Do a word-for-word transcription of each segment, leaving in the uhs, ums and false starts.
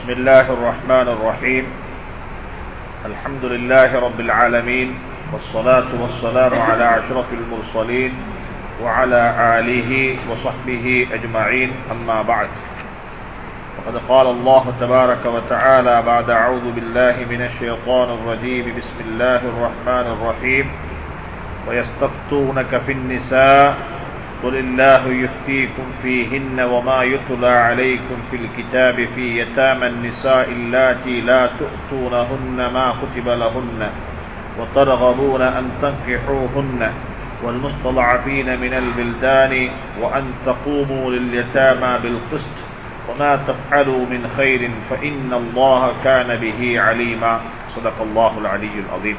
بسم الله الرحمن الرحيم الحمد لله رب العالمين والصلاة والسلام على أشرف المرسلين وعلى آله وصحبه أجمعين أما بعد وقد قال الله تبارك وتعالى بعد أعوذ بالله من الشيطان الرجيم بسم الله الرحمن الرحيم ويستفتونك في النساء قل الله يفتيكم فيهن وما يتلى عليكم في الكتاب في يتامى النساء اللاتي لا تؤتونهن ما كتب لهن وترغبون أن تنكحوهن والمستضعفين من البلدان وأن تقوموا لليتامى بالقسط وما تفعلوا من خير فإن الله كان به عليما صدق الله العلي العظيم.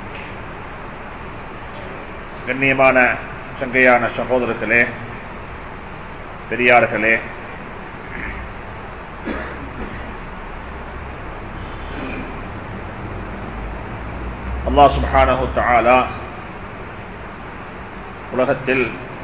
கண்ணியமான சங்கையான சகோதரர்களே, பெரியார்களே, அல்லாஹ் சுப்ஹானஹு வ தஆலா உலகத்தில்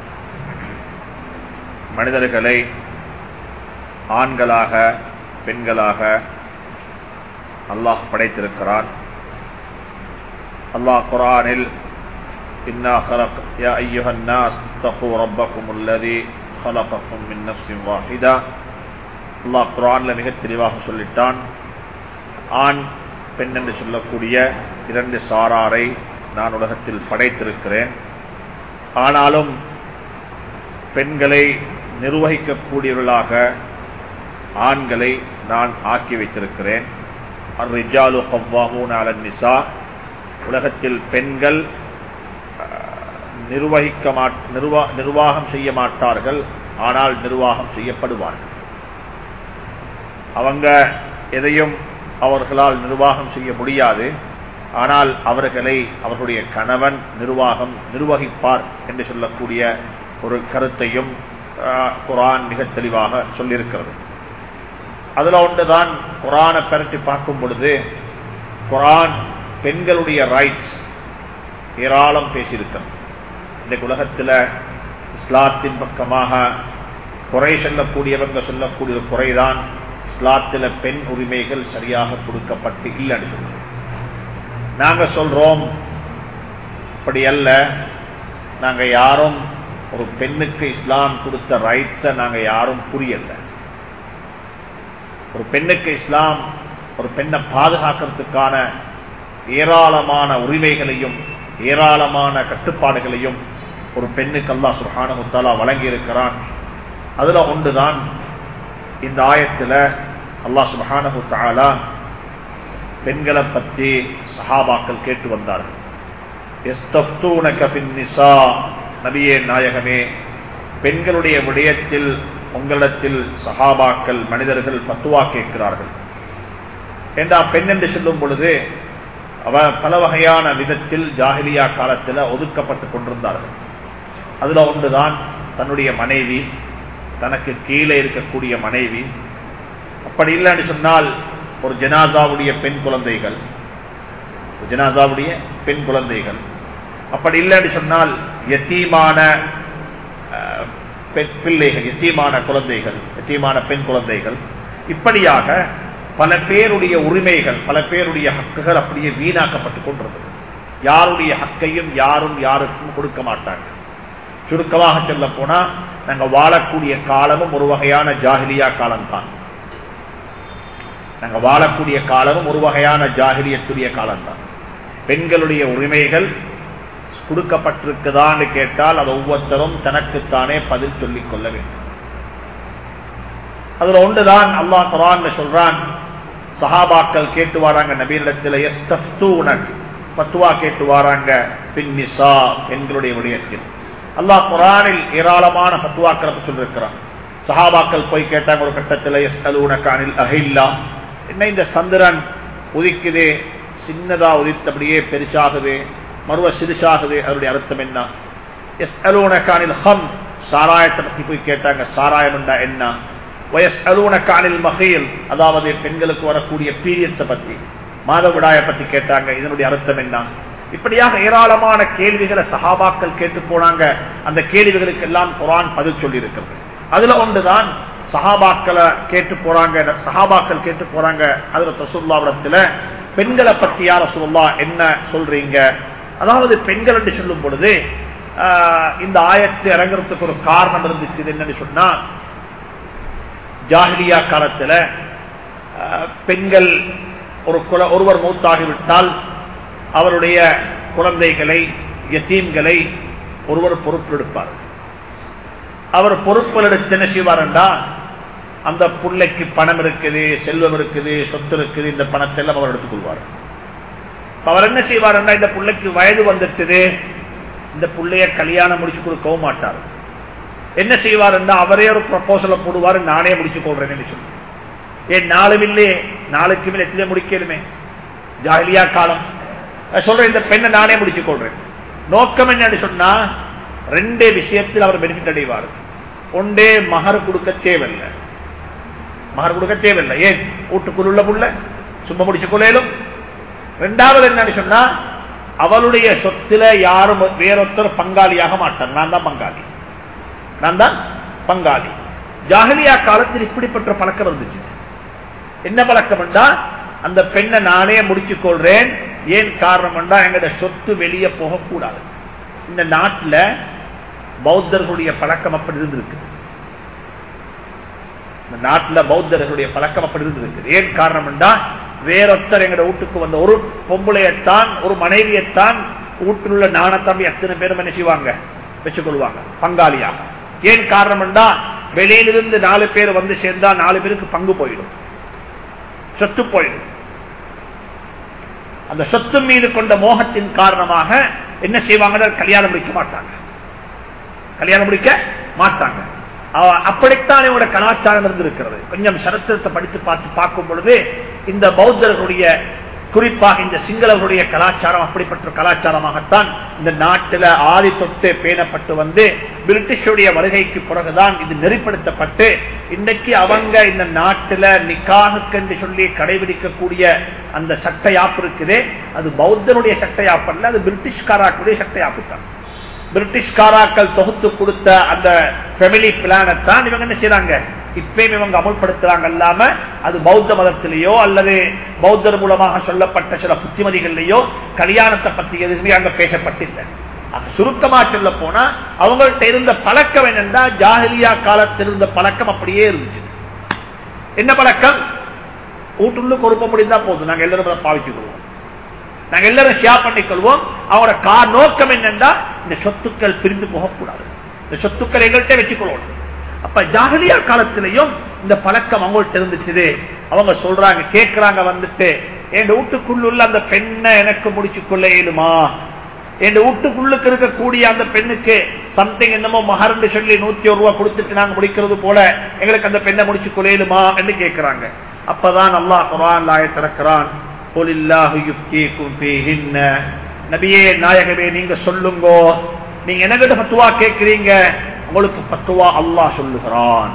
மனிதர்களை ஆண்களாக பெண்களாக அல்லாஹ் படைத்திருக்கிறான். அல்லாஹ் குர்ஆனில் إنا خلق يا أيها الناس اتقوا ربكم الذي خلقكم من نفس واحدة. அல்லாஹ் குர்ஆன்ல மிக தெளிவாக சொல்லிட்டான், ஆண் பெண் என்று சொல்லக்கூடிய இரண்டு சாராரை நான் உலகத்தில் படைத்திருக்கிறேன். ஆனாலும் பெண்களை நிர்வகிக்கக்கூடியவர்களாக ஆண்களை நான் ஆக்கி வைத்திருக்கிறேன். அர்-ரிஜாலு கவ்வாமூன அலன் நிசா. உலகத்தில் பெண்கள் நிர்வகிக்க நிர்வாகம் செய்ய மாட்டார்கள், ஆனால் நிர்வாகம் செய்யப்படுவார்கள். அவங்க எதையும் அவர்களால் நிர்வாகம் செய்ய முடியாது, ஆனால் அவர்களை அவர்களுடைய கணவன் நிர்வாகம் நிர்வகிப்பார் என்று சொல்லக்கூடிய ஒரு கருத்தையும் குர்ஆன் மிக தெளிவாக சொல்லியிருக்கிறது. அதுல ஒன்றுதான் குர்ஆனை பரட்டி பார்க்கும் பொழுது குர்ஆன் பெண்களுடைய ரைட்ஸ் ஏராளம் பேசியிருக்கிறது. இந்த உலகத்தில் இஸ்லாத்தின் பக்கமாக குறை சொல்லக்கூடியவங்க சொல்லக்கூடிய ஒரு குறைதான் இஸ்லாத்தில் பெண் உரிமைகள் சரியாக கொடுக்கப்பட்டு இல்லைன்னு சொல்றோம். நாங்க சொல்றோம் அப்படி அல்ல, நாங்க யாரும் ஒரு பெண்ணுக்கு இஸ்லாம் கொடுத்த ரைட்ஸை நாங்க யாரும் புரியல. ஒரு பெண்ணுக்கு இஸ்லாம் ஒரு பெண்ணை பாதுகாக்கிறதுக்கான ஏராளமான உரிமைகளையும் ஏராளமான கட்டுப்பாடுகளையும் ஒரு பெண்ணுக்கு அல்லாஹ் சுப்ஹானஹு வ தஆலா வழங்கி இருக்கிறான். அதுல ஒன்றுதான் இந்த ஆயத்துல அல்லாஹ் சுப்ஹானஹு வ தஆலா பெண்களை பற்றி சஹாபாக்கள் கேட்டு வந்தார்கள். யஸ்தஃப்தூனக ஃபின் நிஸா. நபியே நாயகமே, பெண்களுடைய விடயத்தில் உங்களிடத்தில் சஹாபாக்கள் மனிதர்கள் ஃபத்வா கேட்கிறார்கள். ஏண்டா பெண் என்று சொல்லும் பொழுது அவ பல வகையான விதத்தில் ஜாஹிலியா காலத்தில் ஒதுக்கப்பட்டு கொண்டிருந்தார்கள். அதுல ஒன்றுதான் தன்னுடைய மனைவி, தனக்கு கீழே இருக்கக்கூடிய மனைவி. அப்படி இல்லைன்னு சொன்னால் ஒரு ஜனாசாவுடைய பெண் குழந்தைகள், ஜனாசாவுடைய பெண் குழந்தைகள். அப்படி இல்லைன்னு சொன்னால் யத்தீமான பிள்ளைகள், யத்தீமான குழந்தைகள், யத்தீமான பெண் குழந்தைகள். இப்படியாக பல பேருடைய உரிமைகள், பல பேருடைய ஹக்குகள் அப்படியே வீணாக்கப்பட்டுக் கொண்டிருந்தது. யாருடைய ஹக்கையும் யாரும் யாருக்கும் கொடுக்க மாட்டாங்க. சுருக்கமாக சொல்ல போனா நாங்க வாழக்கூடிய காலமும் ஒரு வகையான ஜாஹிலியா காலம்தான். நாங்க வாழக்கூடிய காலமும் ஒரு வகையான ஜாஹிலியத்துடைய காலம்தான். பெண்களுடைய உரிமைகள் கொடுக்கப்பட்டிருக்குதான்னு கேட்டால் அது ஒவ்வொருத்தரும் தனக்குத்தானே பதில் சொல்லிக் கொள்ள வேண்டும். அதுல ஒன்றுதான் அல்லாஹ் குர்ஆன்ல சொல்றான், சஹாபாக்கள் கேட்டு வராங்க நபியிடத்தில், யஸ்தஃப்தூனக் ஃபத்வா கேட்டு வராங்க ஃபின் நிஸா, பெண்களுடைய விடயத்தில். அல்லாஹ் குர்ஆனில் ஏராளமான ஃபத்வாக்களை சொல்லியிருக்கிறான். சஹாபாக்கள் போய் கேட்டாங்க ஒரு கட்டத்தில், யஸ்அலூனக அனில் அஹில்லா. என்ன இந்த சந்திரன் உதிக்குதே, சின்னதா உதித்தபடியே பெருசாகுது, மறுவ சிறுசாகுது, அதனுடைய அர்த்தம் என்ன? யஸ்அலூனக அனில் ஹம். சாராயத்தை பற்றி போய் கேட்டாங்க, சாராயம் என்றா என்ன? வயஸ்அலூனக அனில் மஹீல். அதாவது பெண்களுக்கு வரக்கூடிய பீரியட்ஸை பற்றி, மாதவிடாயை பற்றி கேட்டாங்க, இதனுடைய அர்த்தம் என்ன? இப்படியாக ஏராளமான கேள்விகளை சஹாபாக்கள் கேட்டு போனாங்க. அந்த கேள்விகளுக்கு எல்லாம் குர்ஆன் பதில் சொல்லி இருக்கிறது. அதுல ஒன்றுதான் சஹாபாக்களை கேட்டு போறாங்க, சஹாபாக்கள் கேட்டு போறாங்க ஹஜ்ரத் ரசூலுல்லாஹ்விடத்துல, பெண்களை பத்தி யா ரசூலுல்லாஹ் என்ன சொல்றீங்க? அதாவது பெண்கள் என்று சொல்லும் பொழுது இந்த ஆயத்து இறங்குறதுக்கு ஒரு காரணம் இருந்துச்சு. என்னன்னு சொன்னா, ஜாஹிலியா காலத்துல பெண்கள் ஒரு குல ஒருவர் மௌத்தாகிவிட்டால் அவருடைய குழந்தைகளை, யத்தீம்களை ஒருவர் பொறுப்பெடுப்பார். அவர் பொறுப்பில் எடுத்து என்ன செய்வார்டா, அந்த பிள்ளைக்கு பணம் இருக்குது, செல்வம் இருக்குது, சொத்து இருக்குது, இந்த பணத்தை எல்லாம் அவர் எடுத்துக்கொள்வார். அவர் என்ன செய்வார்டா, இந்த பிள்ளைக்கு வயது வந்துட்டுது, இந்த பிள்ளைய கல்யாணம் முடிச்சு கொடுக்கவும் மாட்டார். என்ன செய்வார்டா, அவரே ஒரு ப்ரொபோசலை போடுவார், நானே முடிச்சு கொள்றேன்னு சொல்லி. ஏன் நாளும் இல்லையே, நாளுக்கு மேல் எத்திலே முடிக்கலுமே, ஜாஹிலியா காலம். சொல்றேன், இந்த பெண்ணை நானே முடிச்சு கொள்றேன். நோக்கம் என்னன்னு சொன்னா, ரெண்டே விஷயத்தில் அவர் பெனிஃபிட் அடைவார். ஒன்றே மகர் கொடுக்க தேவையில்லை, மகர் கொடுக்க தேவையில்லை. ஏன் வீட்டுக்குள்ள புள்ள சும்மா முடிச்சு கொள்ளையிலும். ரெண்டாவது என்னன்னு சொன்னா, அவளுடைய சொத்துல யாரும் வேறொருத்தர் பங்காளியாக மாட்டார். நான் தான் பங்காளி, நான் தான் பங்காளி. ஜாஹிலியா காலத்தில் இப்படிப்பட்ட பழக்கம் இருந்துச்சு. என்ன பழக்கம் என்றா, அந்த பெண்ணை நானே முடிச்சு கொள்றேன். ஏன் காரணம் என்றா, எங்கட சொத்து வெளியே போகக்கூடாது. இந்த நாட்டில் பௌத்தர்களுடைய பழக்கம் அப்படி இருந்திருக்கு. இந்த நாட்டில் பௌத்தர்களுடைய பழக்கம் அப்படி இருந்திருக்கு. ஏன் காரணம் என்றா, வேறொத்தர் எங்கட வீட்டுக்கு வந்த ஒரு பொம்பளையத்தான், ஒரு மனைவியத்தான் வீட்டில் உள்ள நாணத்தம்பி எத்தனை பேரும் என்ன செய்வாங்க, வச்சுக்கொள்வாங்க பங்காளியாக. ஏன் காரணம் என்றா, வெளியிலிருந்து நாலு பேர் வந்து சேர்ந்தா நாலு பேருக்கு பங்கு போயிடும், சொத்து போயிடும். அந்த சொத்து மீது கொண்ட மோகத்தின் காரணமாக என்ன செய்வாங்க, கல்யாணம் முடிக்க மாட்டாங்க, கல்யாணம் முடிக்க மாட்டாங்க. அப்படித்தான் இவங்க கலாச்சாரம் இருந்திருக்கிறது. கொஞ்சம் சரித்திரத்தை படித்து பார்த்து பார்க்கும் பொழுது இந்த பௌத்தர்களுடைய, குறிப்பாக இந்த சிங்களர்களுடைய கலாச்சாரம் அப்படிப்பட்ட கலாச்சாரமாகத்தான் இந்த நாட்டில் ஆதி தொட்டு பேணப்பட்டு வந்து பிரிட்டிஷுடைய வருகைக்கு பிறகுதான் இது நெறிப்படுத்தப்பட்டு இன்னைக்கு அவங்க இந்த நாட்டில் நிக்காஹுக்கு என்று சொல்லி கடைபிடிக்கக்கூடிய அந்த சட்டையாப்பு இருக்குதே, அது பௌத்தனுடைய சட்டையாப்பல்ல, அது பிரிட்டிஷ்காராக்களுடைய சட்டையாப்பு தான். பிரிட்டிஷ்காராக்கள் தொகுத்து கொடுத்த அந்த ஃபேமிலி பிளானத்தான் இவங்க என்ன செய்யறாங்க, இப்பயும் இவங்க அமுல்படுத்துறாங்க. இல்லாம அது பௌத்த மதத்திலேயோ அல்லது பௌத்தர் மூலமாக சொல்லப்பட்ட சில புத்திமதிகள்லையோ கல்யாணத்தை பத்தி எதுவுமே அங்க பேசப்பட்டில்லை. சுருக்கமா சொல்ல போனா அவங்கள்ட்ட இருந்த பழக்கம் என்னன்னா, ஜாஹிலியா காலத்தில் இருந்த பழக்கம் அப்படியே இருந்துச்சு. என்ன பழக்கம்? வீட்டுள்ள கொடுக்க முடிந்தா போதும், நாங்க எல்லாரும் பாவிச்சுக்கொள்வோம், நாங்க எல்லாரும் ஷேர் பண்ணிக்கொள்வோம். அவங்களோட கா நோக்கம் என்னன்னா, இந்த சொத்துக்கள் பிரிந்து போகக்கூடாது, இந்த சொத்துக்கள் எங்கள்கிட்ட வச்சுக்கொள்ளணும். அப்ப ஜாஹிலியா காலத்திலையும் இந்த பழக்கம் அவங்கள்ட்ட இருந்துச்சு. அவங்க சொல்றாங்க, கேட்கிறாங்க வந்துட்டு, என் வீட்டுக்குள்ள அந்த பெண்ணை எனக்கு முடிச்சு கொள்ள இயலுமா, என் வீட்டுக்குள்ளுக்கு இருக்கக்கூடிய அந்த பெண்ணுக்கு சம்திங் என்னமோ மகர்ன்னு சொல்லி நூத்தி ஒரு ரூபாய் கொடுத்துட்டு நாங்க முடிக்கிறது போல எங்களுக்கு அந்த பெண்ணை முடிச்சு கொள்ள இயலுமா என்று கேட்கிறாங்க. அப்பதான் அல்லாஹ் குர்ஆன் ஆயத் இறக்குறான், குலில்லாஹு யுஃப்தீகும் ஃபீஹின்ன, நபியே நாயகமே நீங்க சொல்லுங்க, நீங்க என்னகிட்ட ஃபத்வா கேட்கிறீங்க, உங்களுக்கு ஃபத்வா அல்லாஹ் சொல்லுகிறான்.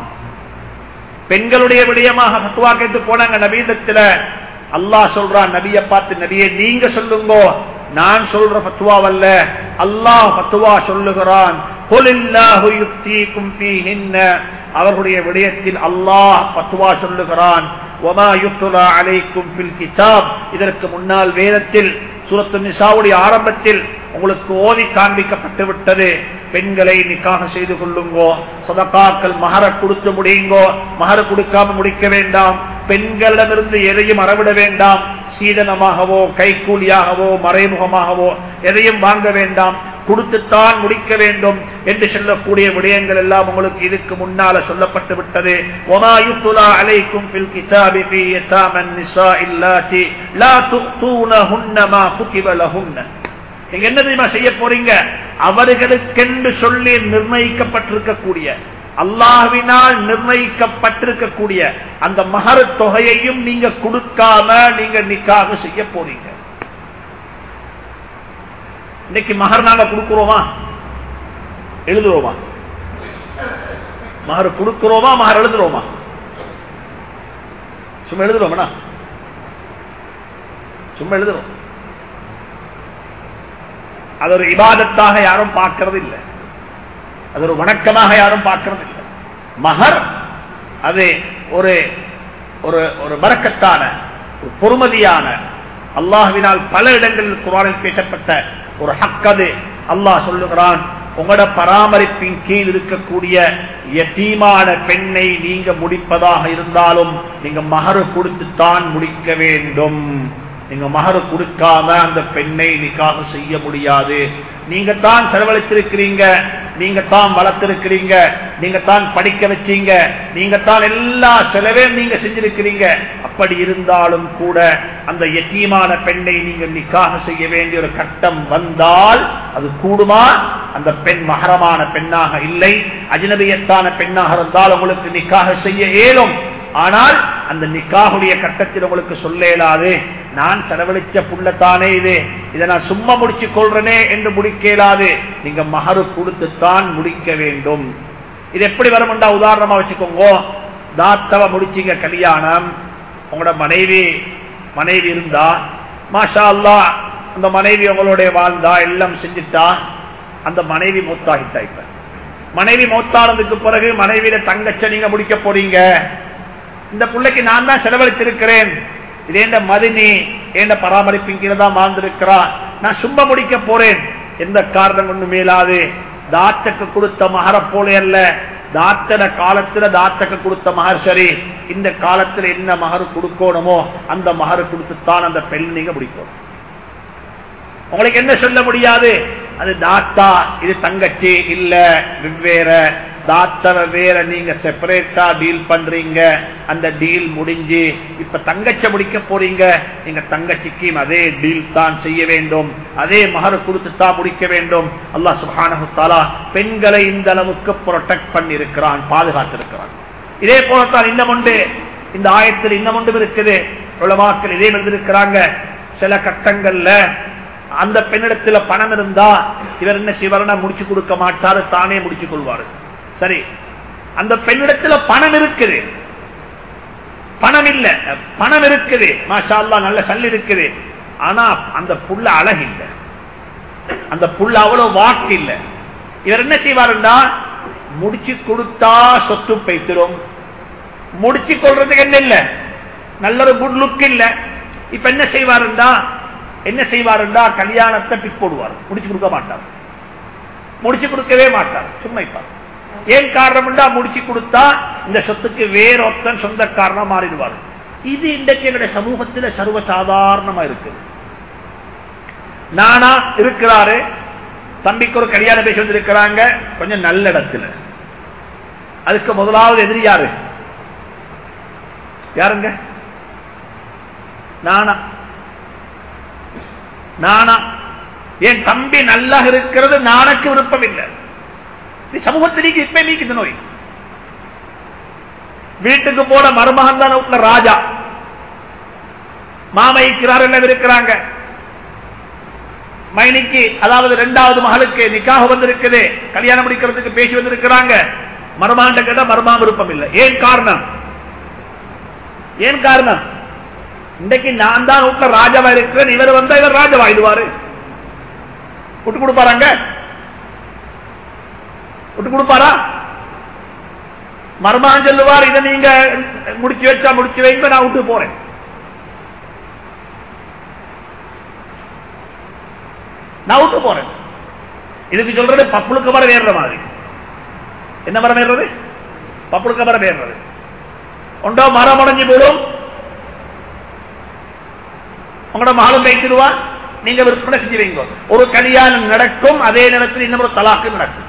பெண்களுடைய விடயமாக ஃபத்வா கேட்டு போனாங்க நபியிடத்துல. அல்லாஹ் சொல்றான் நபியை பார்த்து, நபியே நீங்க சொல்லுங்க, நான் சொல்ற ஃபத்வாவல்ல, அல்லாஹ் ஃபத்வா சொல்லுகிறான். குலில்லாஹு யுஃப்தீகும் ஃபீஹின்ன, அவர்களுடைய விடயத்தில் அல்லாஹ் ஃபத்வா சொல்லுகிறான். வமா யுத்லா அலைக்கும் ஃபில் கிதாப், இதற்கு முன்னால் வேதத்தில் சூரத்து நிசாவுடைய ஆரம்பத்தில் உங்களுக்கு ஓதி காண்பிக்கப்பட்டு விட்டது, பெண்களை நிக்காஹ் செய்து கொள்ளுங்கோ, சதகாக்கள் மஹர கொடுத்து முடியுங்கோ, மஹர கொடுக்காம முடிக்க வேண்டாம், பெண்களிடமிருந்து எதையும் அறவிட வேண்டாம், சீதனமாகவோ கைக்கூலியாகவோ மறைமுகமாகவோ எதையும் வாங்க வேண்டாம், கொடுத்துத்தான் முடிக்க வேண்டும் என்று சொல்லக்கூடிய விடயங்கள் எல்லாம் உங்களுக்கு இதுக்கு முன்னால சொல்லப்பட்டு விட்டது. வமா யுத்லா அலைக்கும் ஃபில் கிதாபி ஃபீ யதாமன் நிஸா இல்லாதி லா துக்தூனஹுன்ன மா குதிப லஹுன்ன, நீங்க என்ன தெரியுமா செய்ய போறீங்க, அவர்களுக்கென்று சொல்லி நிர்ணயிக்கப்பட்டிருக்கக்கூடிய, அல்லாஹ்வினால் நிர்ணயிக்கப்பட்டிருக்கக்கூடிய அந்த மஹர் தொகையையும் நீங்க கொடுக்காம நீங்க நிக்காஹ் செய்ய போறீங்க. இன்னைக்கு மஹர் நாங்க கொடுக்கிறோமா, எழுதுறோமா? மஹர் கொடுக்கிறோமா, மஹர் எழுதுறோமா? சும்மா எழுதுறோம்னா சும்மா எழுதுறோம். அது ஒரு இபாதத்தாக யாரும் பார்க்கிறது இல்லை, அது ஒரு வணக்கமாக யாரும் பார்க்கிறது இல்லை. மஹர் அது ஒரு ஒரு ஒரு பரக்கத்தான ஒரு பொறுமதியான அல்லாஹ்வினால் பல இடங்களில் குர்ஆனில் பேசப்பட்ட ஒரு ஹக். அது அல்லாஹ் சொல்லுகிறான், உங்களோட பராமரிப்பின் கீழ் இருக்கக்கூடிய யதீமான பெண்ணை நீங்க முடிப்பதாக இருந்தாலும் நீங்க மஹர் கொடுத்துத்தான் முடிக்க வேண்டும். நீங்க மஹர் கொடுக்காம அந்த பெண்ணை நிக்காஹ் செய்ய முடியாது. நீங்க தான் செலவழித்திருக்கிறீங்க, நீங்க தான் வளர்த்திருக்கிறீங்க, நீங்க தான் படிக்க வச்சீங்க, நீங்க தான் எல்லா செலவையும் நீங்க செஞ்சிருக்கிறீங்க. அப்படி இருந்தாலும் கூட அந்த யதீமான பெண்ணை நீங்க நிக்காஹ் செய்ய வேண்டிய ஒரு கட்டம் வந்தால் அது கூடுமா? அந்த பெண் மஹரமான பெண்ணாக இல்லை, அஜ்னபியத்தான பெண்ணாக இருந்தால் உங்களுக்கு நிக்காஹ் செய்ய இயலும். ஆனால் அந்த நிக்காஹுடைய கட்டத்தில் உங்களுக்கு சொல்ல இயலாது, நான் செலவழிச்ச புள்ளத்தானே இது, இதை நான் சும்மா முடிச்சு கொள்றனே என்று முடிக்க இயலாது. நீங்க மஹரு கொடுத்துத்தான் முடிக்க வேண்டும். இது எப்படி வரும்டா உதாரணமா வச்சுக்கோங்க. தாத்தவ முடிச்சீங்க கல்யாணம், உங்களோட மனைவி மனைவி இருந்தா மாஷா அல்லாஹ், அந்த மனைவி உங்களுடைய வாழ்ந்தா எல்லாம் செஞ்சுட்டா, அந்த மனைவி மௌத்தாகிட்டா. இப்ப மனைவி மௌத்தானதுக்கு பிறகு மனைவியில தங்கச்ச நீங்க முடிக்க போறீங்க. இந்த பிள்ளைக்கு நான் தான் செலவழித்திருக்கிறேன், இதே மதினி ஏண்ட பராமரிப்பின் கீழே தான் வாழ்ந்திருக்கிறா, நான் சும்மா முடிக்க போறேன். எந்த காரணம் ஒண்ணு மேலாது. தாத்தக்கு கொடுத்த மகர போல அல்ல, தாத்தன காலத்துல தாத்தக்கு கொடுத்த மகர் சரி, இந்த காலத்துல என்ன மகர் கொடுக்கணுமோ அந்த மகர் கொடுத்துத்தான் அந்த பெண் நீங்க முடிக்கணும். உங்களுக்கு என்ன சொல்ல முடியாது, அது தாத்தா இது தங்கச்சி இல்ல வெவ்வேற, தாத்தவ வேற, நீங்க செப்பரேட்டா டீல் பண்றீங்க. அந்த டீல் முடிஞ்சு இப்ப தங்கச்ச முடிக்க போறீங்க, நீங்க தங்கச்சிக்கும் அதே டீல் தான் செய்ய வேண்டும், அதே மகர் கொடுத்துத்தான் முடிக்க வேண்டும். அல்லாஹ் சுப்ஹானஹு வ தஆலா பெண்களை இந்த அளவுக்கு ப்ரொடெக்ட் பண்ணி இருக்கிறான், பாதுகாத்திருக்கிறான். இதே போலத்தான் இன்னும் ஒன்று இந்த ஆயத்தில் இன்னும் ஒன்றும் இருக்குது. உலமாக்கள் இதே எழுதியிருக்கிறாங்க, சில கட்டங்கள்ல அந்த பெண்ணிடத்துல பணம் இருந்தா இவர் என்ன சிவரனா முடிச்சு கொடுக்க மாட்டாரு, தானே முடிச்சு கொள்வாரு. சரி, அந்த பெண்ணிடத்துல பணம் இருக்குது, பணம் இல்ல பணம் இருக்குது, மாஷா அல்லாஹ் நல்ல சல் இருக்குது, ஆனா அந்த புள்ள அழகு இல்ல, அந்த புள்ள அவ்வளவு வாக்கு இல்ல. இவர் என்ன செய்வாருன்னா முடிச்சு கொடுத்தா சொத்து பைத்திரும், முடிச்சு கொள்றதுக்கு என்ன இல்ல, நல்ல ஒரு குட் லுக் இல்ல. இப்ப என்ன செய்வாருண்டா என்ன செய்வாருண்டா கல்யாணத்தை பிக் போடுவார், முடிச்சு கொடுக்க மாட்டார், முடிச்சு கொடுக்கவே மாட்டார், சும்மா இருப்பார். ஏன் காரணம்டா முடிச்சு கொடுத்தா இந்த சொத்துக்கு வேறொத்தன் சொந்த காரணம் மாறிடுவார். இது இன்றைக்கு எங்களுடைய சமூகத்தில் சர்வசாதாரணமா இருக்குது. நானா இருக்கிறாரு, தம்பிக்கு ஒரு கல்யாணம் பேசி வந்திருக்கிறாங்க கொஞ்சம் நல்ல இடத்துல, அதுக்கு முதலாவது எதிரி யாரு? யாருங்க? நானா நானா என் தம்பி நல்லா இருக்கிறது நானுக்கு விருப்பம் இல்லை. சமூகத்திലേക്ക് இப்ப நீக்குது நோய். வீட்டுக்கு போன மருமகன் தான் வீட்டுல ராஜா, மாமைக்கிறார் எல்லாம் இருக்கிறாங்க. மைனிக்கு அதாவது இரண்டாவது மகளுக்கு நிக்காக வந்திருக்குது, கல்யாணம் முடிக்கிறதுக்கு பேசி வந்திருக்கிறாங்க. மருமகன் கேட்டா மருமா விருப்பம் இல்லை. ஏன் காரணம்? ஏன் காரணம்? இன்றைக்கு நான் தான் வீட்டுல ராஜாவா இருக்கிறேன், இவர் வந்தா இவர் ராஜாவாயிடுவாரு. விட்டு கொடுப்பாராங்க? விட்டு கொடுப்பாரா? மருமகன் சொல்லுவார், இதை நீங்க முடிச்சு வச்சா முடிச்சு வைங்க, நான் விட்டு போறேன். நான் விட்டு போறேன். இதுக்கு சொல்றது பப்புளுக்கு மரம் ஏறுற மாதிரி. என்ன மரம் ஏறுறது? பப்புளுக்கு மரம் ஏறுறது. ஒன்றோ மரம் உடைஞ்சு போடும், உங்களோட மகளும் வைத்திருவா, நீங்க விற்பனை செஞ்சு வைங்க. ஒரு கல்யாணம் நடக்கும், அதே நேரத்தில் இன்னொரு தலாக்கு நடக்கும்.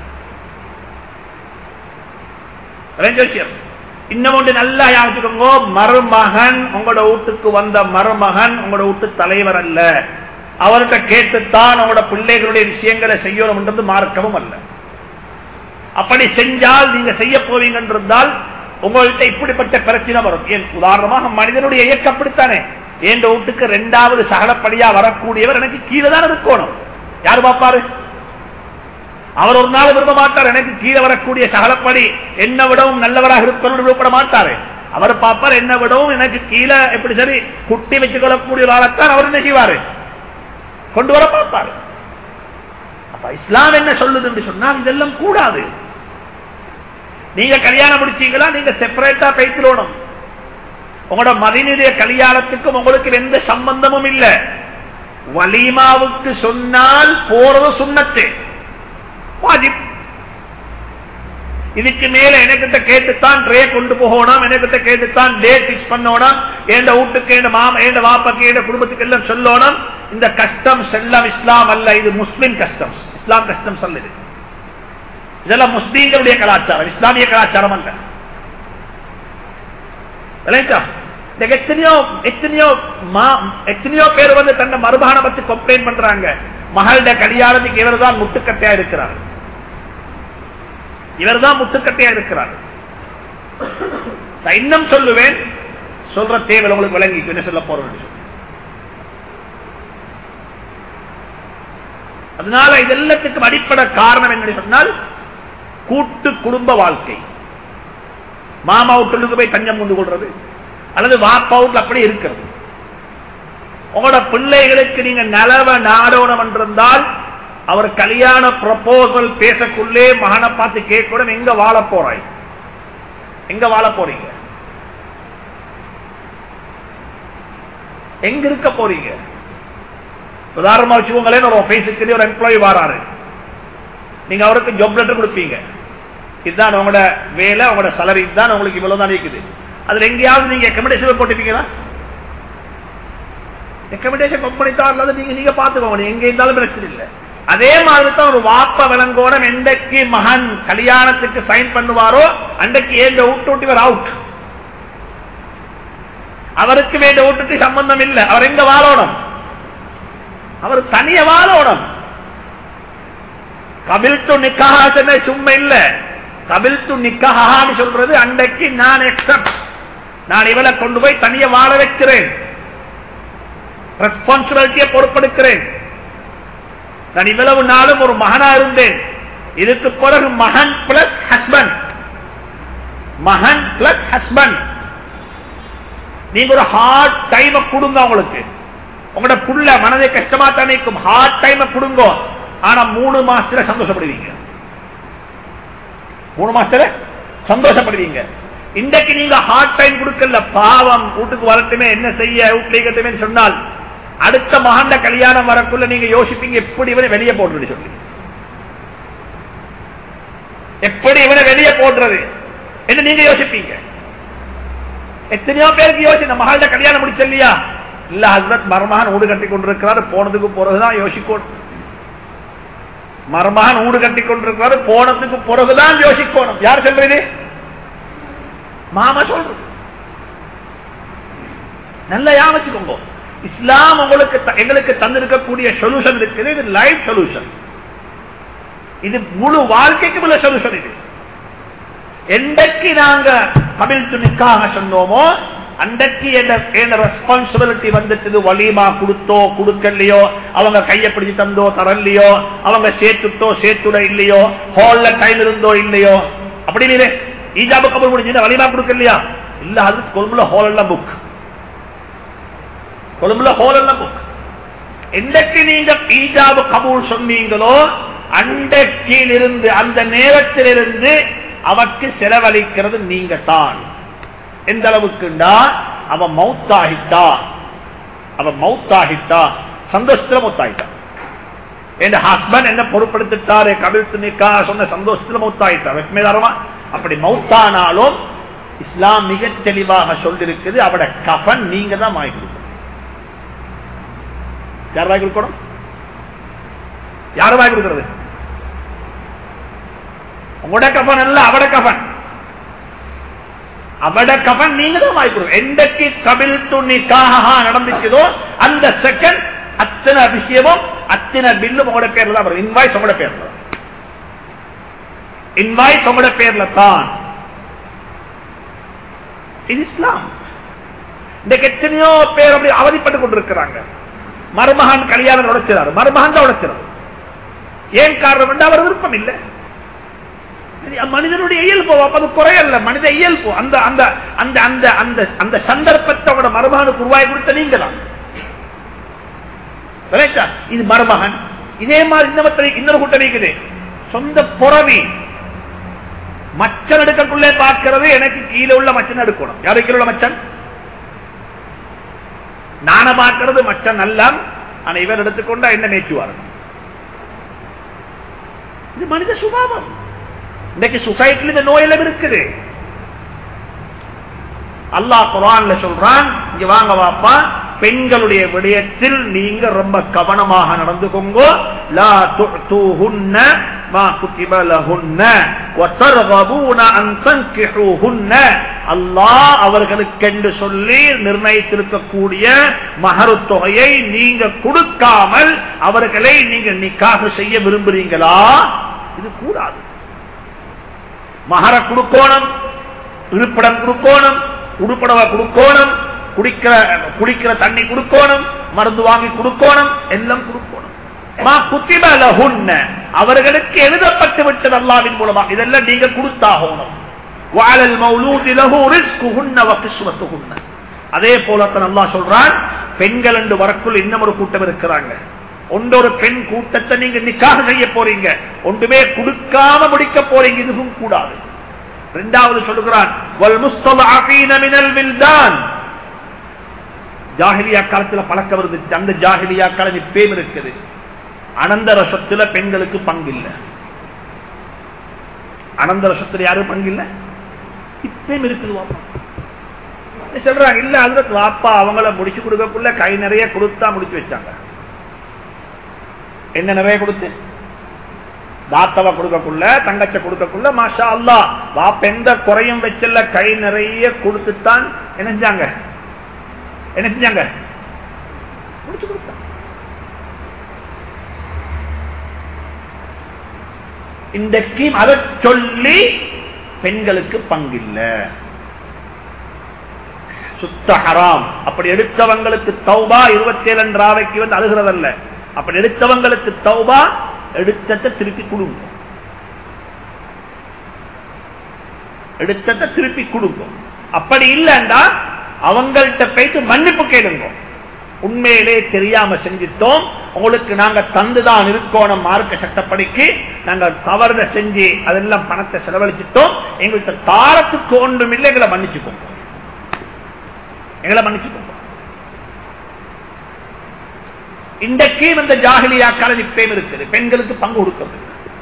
இன்னும் ஒன்று நல்லா யாச்சுக்கோங்க, மருமகன் உங்களோட வீட்டுக்கு வந்த மருமகன் உங்களோட வீட்டு தலைவர் அல்ல. அவர்கிட்ட கேட்டுத்தான் உங்களோட பிள்ளைகளுடைய விஷயங்களை செய்யணும் மார்க்கவும் அல்ல. அப்படி செஞ்சால் நீங்க செய்ய போவீங்க என்றால் உங்கள்கிட்ட இப்படிப்பட்ட பிரச்சனை வரும். ஏன் உதாரணமாக மனிதனுடைய இயக்கம் அப்படித்தானே, என் வீட்டுக்கு இரண்டாவது சகலப்படியா வரக்கூடியவர் எனக்கு கீழே தான் இருக்கணும். யாரு பாப்பாரு? அவர் ஒரு நாள் விரும்ப மாட்டார் எனக்கு கீழே வரக்கூடிய சகலப்படி என்ன விடவும் நல்லவராக இருக்கணும் விருப்பப்பட மாட்டாரு. அவர் பாப்பார் என்ன விடவும் எனக்கு கீழே எப்படி சரி குட்டி வச்சுக்கொள்ளக்கூடிய ஆளத்தான் அவர் என்ன செய்வாரு, கொண்டு வர பார்ப்பாரு. அப்ப இஸ்லாம் என்ன சொல்லுது என்று சொன்னால் இதெல்லாம் கூடாது. நீங்க கல்யாணம் முடிச்சீங்களா, நீங்க செப்பரேட்டா பேசிடணும். உங்களோட மதினுடைய கல்யாணத்துக்கும் உங்களுக்கு எந்த சம்பந்தமும் இல்ல. வலீமாவுக்கு சொன்னால் போறது சுன்னத்து வாஜிப். இதுக்கு மேல எனக்கிட்ட கேட்டுத்தான் ட்ரே கொண்டு போகணும், எனக்கிட்ட கேட்டுத்தான் டேட் பிக்ஸ் பண்ணணும், எந்த வீட்டுக்கு எந்த மாமா எந்த வாப்பாக்கு எந்த குடும்பத்துக்கு எல்லாம் சொல்லணும். இந்த கஷ்டம் செல்லம் இஸ்லாம் அல்ல, இது முஸ்லிம் கஷ்டம். இஸ்லாம் கஷ்டம் சொல்லுது. இதெல்லாம் முஸ்லீம்களுடைய கலாச்சாரம், இஸ்லாமிய கலாச்சாரம் அல்ல. எத்தனையோ எத்தனையோ எத்தனையோ பேர் வந்து தன்னை மருமகனை பத்தி கம்ப்ளைண்ட் பண்றாங்க. மகளோட கல்யாணத்துக்கு இவர் தான் முட்டுக்கட்டையா இருக்கிறார், இவர் தான் முட்டுக்கட்டையா இருக்கிறார். நான் இன்னும் சொல்லுவேன், சொல்ற தேவை உங்களுக்கு விளங்கி என்ன சொல்ல போறேன். அதனால இதெல்லாத்துக்கும் அடிப்படை காரணம் என்ன சொன்னால் கூட்டு குடும்ப வாழ்க்கை. மாமா வீட்டுக்கு போய் தஞ்சம் கொண்டு கொள்றது அல்லது வாப்பா வீட்டுல அப்படி இருக்கிறது. உங்களோட பிள்ளைகளுக்கு நீங்க நலவ நாடோணம் என்றிருந்தால் அவர் கல்யாண ப்ரொபோசல் பேசக்குள்ளே மகனை பார்த்து கேட்கணும், எங்க வாழ போறாய், எங்க வாழ போறீங்க, எங்க இருக்க போறீங்க. உதாரணமா வச்சுக்கோங்களேன், ஒரு ஆபீஸுக்கு ஒரு எம்ப்ளாயி வராரு, நீங்க அவருக்கு ஜாப் லெட்டர் கொடுப்பீங்க, இதுதான் உங்களோட வேலை, உங்களோட சேலரி தான் உங்களுக்கு இவ்வளவுதான் இருக்குது. அதுல எங்கேயாவது நீங்க அக்கமடேஷன் போட்டுப்பீங்களா? அக்கமடேஷன் கம்பெனி தான் இல்லாத நீங்க நீங்க பாத்துக்கோங்க, எங்க இருந்தாலும் பிரச்சனை இல்லை. அதே மாதிரி தான் ஒரு வாப்ப விளங்கோடம் எந்தக்கு மகன் கல்யாணத்துக்கு சைன் பண்ணுவாரோ அன்றைக்கு ஏந்த விட்டு விட்டு அவுட். அவருக்கு வேண்ட விட்டுட்டு சம்பந்தம் இல்லை. அவர் எங்க வாழணும்? அவர் தனிய வாழணும். கபில்து நிக்காஹ் சும்மா இல்ல, கபில்து நிக்காஹ் சொல்றது அன்றைக்கு நான் எக்ஸப்ட், நான் இவளை கொண்டு போய் தனிய வாழ வைக்கிறேன், ரெஸ்பான்சிபிலிட்டியை பொறுப்பெடுக்கிறேன். நான் இவ்வளவு நாளும் ஒரு மகனா இருந்தேன், இதுக்கு பிறகு மகன் பிளஸ் ஹஸ்பண்ட், மகன் பிளஸ் ஹஸ்பண்ட். நீங்க ஒரு ஹார்ட் டைம் கொடுங்க உங்களுக்கு, உங்களோட புள்ள மனதை கஷ்டமா தனிக்கும், ஹார்ட் டைம் கொடுங்க. ஆனா மூணு மாசத்துல சந்தோஷப்படுவீங்க, மூணு மாசத்துல சந்தோஷப்படுவீங்க. இன்றைக்கு நீங்க ஹார்ட் டைம் கொடுக்கல, பாவம் வீட்டுக்கு வரட்டுமே என்ன செய்ய வீட்டுமே சொன்னால் அடுத்த மகண்ட கல்யாணம் வரக்குள்ள நீங்க யோசிப்பீங்க எப்படி இவனை வெளியே போடுறது சொல்லி, எப்படி இவனை வெளியே போடுறது என்று நீங்க யோசிப்பீங்க. எத்தனையோ பேருக்கு யோசிச்சு மகள்கிட்ட கல்யாணம் முடிச்சல்லையா, இல்ல ஹஸ்பண்ட் மருமகன் ஊடு கட்டி கொண்டிருக்கிறாரு, போனதுக்கு பிறகுதான் யோசிக்கணும். மருமகன் ஊடு கட்டி கொண்டிருக்கிறாரு, போனதுக்கு பிறகுதான் யோசிக்கணும். யார் சொல்றது? மாமா சொல்றது. நல்ல யாவச்சுக்கோங்க, இஸ்லாம் உங்களுக்கு எங்களுக்கு தந்திருக்கக்கூடிய சொல்யூஷன் இருக்குது. இது லைஃப் சொல்யூஷன், இது முழு வாழ்க்கைக்கு உள்ள சொல்யூஷன். இது என்றைக்கு நாங்க கபில்து நிக்காஹ் சொன்னோமோ அன்றைக்கு என்ன ரெஸ்பான்சிபிலிட்டி வந்துட்டு, வலிமா கொடுத்தோ கொடுக்கலையோ, அவங்க கையை பிடிச்சு தந்தோ தரலையோ, அவங்க சேர்த்துட்டோ சேர்த்துட இல்லையோ, ஹால்ல டைம் இருந்தோ இல்லையோ, அப்படி நீ ஈஜாபு கபூல் முடிஞ்சு வலிமா கொடுக்கலையா, இல்ல அது கொழும்புல ஹால் எல்லாம் புக், கொழும்புல ஹால் எல்லாம் புக். என்றைக்கு நீங்க ஈஜாபு கபூல் சொன்னீங்களோ அன்றைக்கிலிருந்து அந்த நேரத்திலிருந்து அவருக்கு செலவழிக்கிறது நீங்க தான். எந்த அளவுக்குண்டா அவன் மௌத்தாகிட்டா, அவன் மௌத்தாகிட்டா சந்தோஷத்துல மௌத்தாகிட்டா. என் ஹஸ்பண்ட் என்ன பொறுப்படுத்திட்டாரு, கபில்து நிக்காஹ் சொன்ன சந்தோஷத்துல மௌத்தாகிட்டா. வெப்பமேதாரமா அப்படி மௌத்தானாலும் இஸ்லாம் மிக தெளிவாக சொல்லிருக்குது, அவட கஃபன் நீங்க தான் வாங்கி கொடுக்கணும். யார் வாங்கி கொடுக்கணும்? யாரு வாங்கி கொடுக்கிறது? உங்களோட கஃபன் அல்ல, அவட கஃபன். அவட கஃபன் நீங்க தான் வாங்கி கொடுக்கணும். எந்தக்கு கபில்து நிக்காஹ் நடந்துச்சதோ அந்த செகண்ட் அத்தனை விஷயமும் அத்தனை பில்லும் உங்களோட பேர்ல தான் வரும். இன்வாய்ஸ் உங்களோட பேர்ல, இன்வாய்ஸ் உங்களோட பேர்ல தான். இது இஸ்லாம். இன்றைக்கு எத்தனையோ பேர் அப்படி அவதிப்பட்டுக் கொண்டிருக்கிறாங்க. மருமகன் கல்யாணம் உடைச்சாரு, மருமகன் தான் உடைச்சாரு. ஏன் காரணம்? அவர் விருப்பம் இல்லை. மனிதனுடைய இயல்பு, அது குறையல்ல, மனித இயல்பு. அந்த அந்த அந்த அந்த அந்த அந்த சந்தர்ப்பத்தோட மருமகனுக்கு உருவாக்கி கொடுத்த நீங்க தான். இது மருமகன். இதே மாதிரி இன்னொரு இன்னொரு கூட்டம் இருக்குது, சொந்த புறவி. மச்சன் எடுக்கக்குள்ளே பார்க்கிறது எனக்கு கீழே உள்ள மச்சன் எடுக்கணும். யாரு கீழே உள்ள மச்சன்? நான பார்க்கிறது மச்சன் அல்ல, ஆனா இவர் எடுத்துக்கொண்டா என்ன மேய்ச்சுவார். இது மனித சுபாவம். இன்னைக்கு சொசைட்டில இந்த நோயெல்லாம் இருக்குது. அல்லாஹ் குர்ஆன்ல சொல்றான், இங்க வாங்க வாப்பா, பெண்களுடைய விடயத்தில் நீங்க ரொம்ப கவனமாக நடந்துக்கோங்க. லா துஅதுஹுன்ன மா குதிப லஹுன்ன வ தர்கபூன அன் தன்கிஹூஹுன்ன. அல்லாஹ் அவர்களுக்கென்று சொல்லி நிர்ணயித்திருக்கக்கூடிய மஹர் தொகையை நீங்க கொடுக்காமல் அவர்களை நீங்க நிக்காஹ் செய்ய விரும்புறீங்களா? இது கூடாது. மஹர கொடுக்கணும், இருப்பிடம் கொடுக்கணும், உடுப்படவை கொடுக்கணும், குடிக்கிற குடிக்கிற தண்ணி கொடுக்கணும், மருந்து வாங்கி கொடுக்கணும், எல்லாம் கொடுக்கணும். அவர்களுக்கு எழுதப்பட்டு விட்டது அல்லாஹ்வின் மூலமா. இதெல்லாம் நீங்க கொடுத்தாகணும். அதே போலத்தான் அல்லாஹ் சொல்றான், பெண்கள் என்று வரக்குள் இன்னும் ஒரு கூட்டம் இருக்கிறாங்க. ஒன்றொரு பெண் கூட்டத்தை நீங்க நிக்காஹ் செய்ய போறீங்க, ஒன்றுமே கொடுக்காம முடிக்க போறீங்க, இதுவும் கூடாது. இரண்டாவது சொல்லுகிறான், வல் முஸ்தலஅஃபீன மினல் வில்தான். ஜாஹிலியா காலத்துல பழக்கம் இருந்துச்சு, அந்த ஜாஹிலியா காலம் இப்பயும் இருக்குது. அனந்தர சொத்துல பெண்களுக்கு பங்கு இல்ல. அனந்தர சொத்துல யாரும் பங்கு இல்ல, இப்பயும் இருக்குது. வாப்பா சொல்றாங்க, இல்ல அதுக்கு வாப்பா அவங்கள முடிச்சு கொடுக்கக்குள்ள கை நிறைய கொடுத்தா முடிச்சு வச்சாங்க. என்ன நிறைய கொடுத்து? தாத்தவ கொடுக்கக்குள்ள, தங்கச்ச கொடுக்கக்குள்ள மாஷா அல்லாஹ் வாப்ப எந்த குறையும் வச்சல, கை நிறைய கொடுத்துத்தான் என்ன செஞ்சாங்க என்ன செஞ்சாங்க முடிச்சு கொடுத்தாங்க. இந்த ஸ்கீம் அதை சொல்லி பெண்களுக்கு பங்கில்ல, சுத்த ஹராம். அப்படி எடுத்தவங்களுக்கு தௌபா இருபத்தி ஏழு ராவைக்கு வந்து அழுகிறதல்ல. அப்படி எடுத்தவங்களுக்கு தௌபா, எடுத்தத்தை திருப்பி கொடுங்க, எடுத்தத்தை திருப்பி கொடுங்க. அப்படி இல்லைண்டா அவங்கள்ட்ட போயிட்டு மன்னிப்பு கேளுங்க. உண்மையிலே தெரியாம செஞ்சிட்டோம், உங்களுக்கு நாங்க தந்துதான் இருக்கோம், மார்க்க சட்டப்படிக்கு நாங்கள் தவறுத செஞ்சு அதெல்லாம் பணத்தை செலவழிச்சிட்டோம், எங்கள்கிட்ட தாரத்துக்கு ஒன்றும் இல்லை, எங்களை மன்னிச்சுக்கோங்க, எங்களை மன்னிச்சுக்கோங்க. இன்றைக்கு இந்த ஜாஹிலியா காலம் இப்பயும் இருக்குது. பெண்களுக்கு பங்கு கொடுக்கிறது.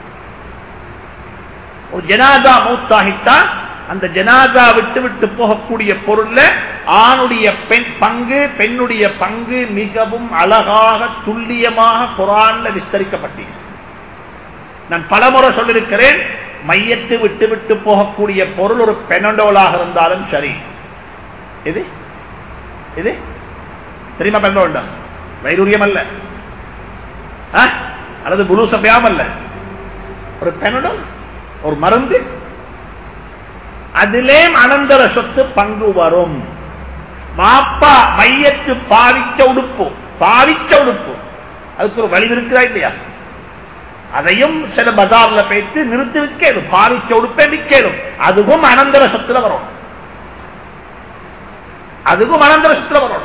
ஒரு ஜனாதா மௌத்தாகிட்டா அந்த ஜனாதா விட்டு விட்டு போகக்கூடிய பொருள்ல ஆணுடைய பெண் பங்கு, பெண்ணுடைய பங்கு மிகவும் அழகாக துல்லியமாக குர்ஆன்ல விஸ்தரிக்கப்பட்டது. நான் பலமுறை சொல்லியிருக்கிறேன், மையத்து விட்டு விட்டு போகக்கூடிய பொருள் ஒரு பெனடோலாக இருந்தாலும் சரி, இது இது தெரியுமா? பெனடோல் வைரூரியம் அல்ல, அல்லது புலூசபியாம் அல்ல, ஒரு பெனடோல், ஒரு மருந்து. அதிலே அனந்தர சொத்து பங்கு வரும். மாப்பா மையத்து பாவிச்ச உடுப்பு, பாவிச்ச உடுப்பு, அதுக்கு ஒரு வழி இருக்கிறா இல்லையா? அதையும் சில பஜார்ல போயிட்டு நிறுத்தி விற்கணும், பாவிச்ச உடுப்பை விற்கணும், அதுவும் அனந்தர சொத்துல வரும், அதுவும் அனந்தர சொத்துல வரும்.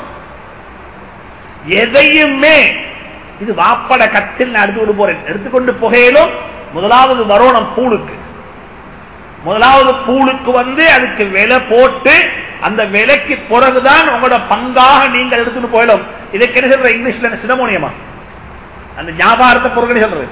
எதையுமே இது வாப்பட கட்டில் நான் எடுத்து கொண்டு போறேன், எடுத்துக்கொண்டு புகையிலும் முதலாவது வரோணம் பூளுக்கு, முதலாவது பூளுக்கு வந்து அதுக்கு விலை போட்டு அந்த விலைக்கு பிறகுதான் உங்களோட பங்காக நீங்கள் எடுத்துட்டு போயிடும். இதுக்கு என்ன சொல்ற இங்கிலீஷ்ல சிரமோனியமா, அந்த ஞாபகார்த்த பொருள் சொல்றது,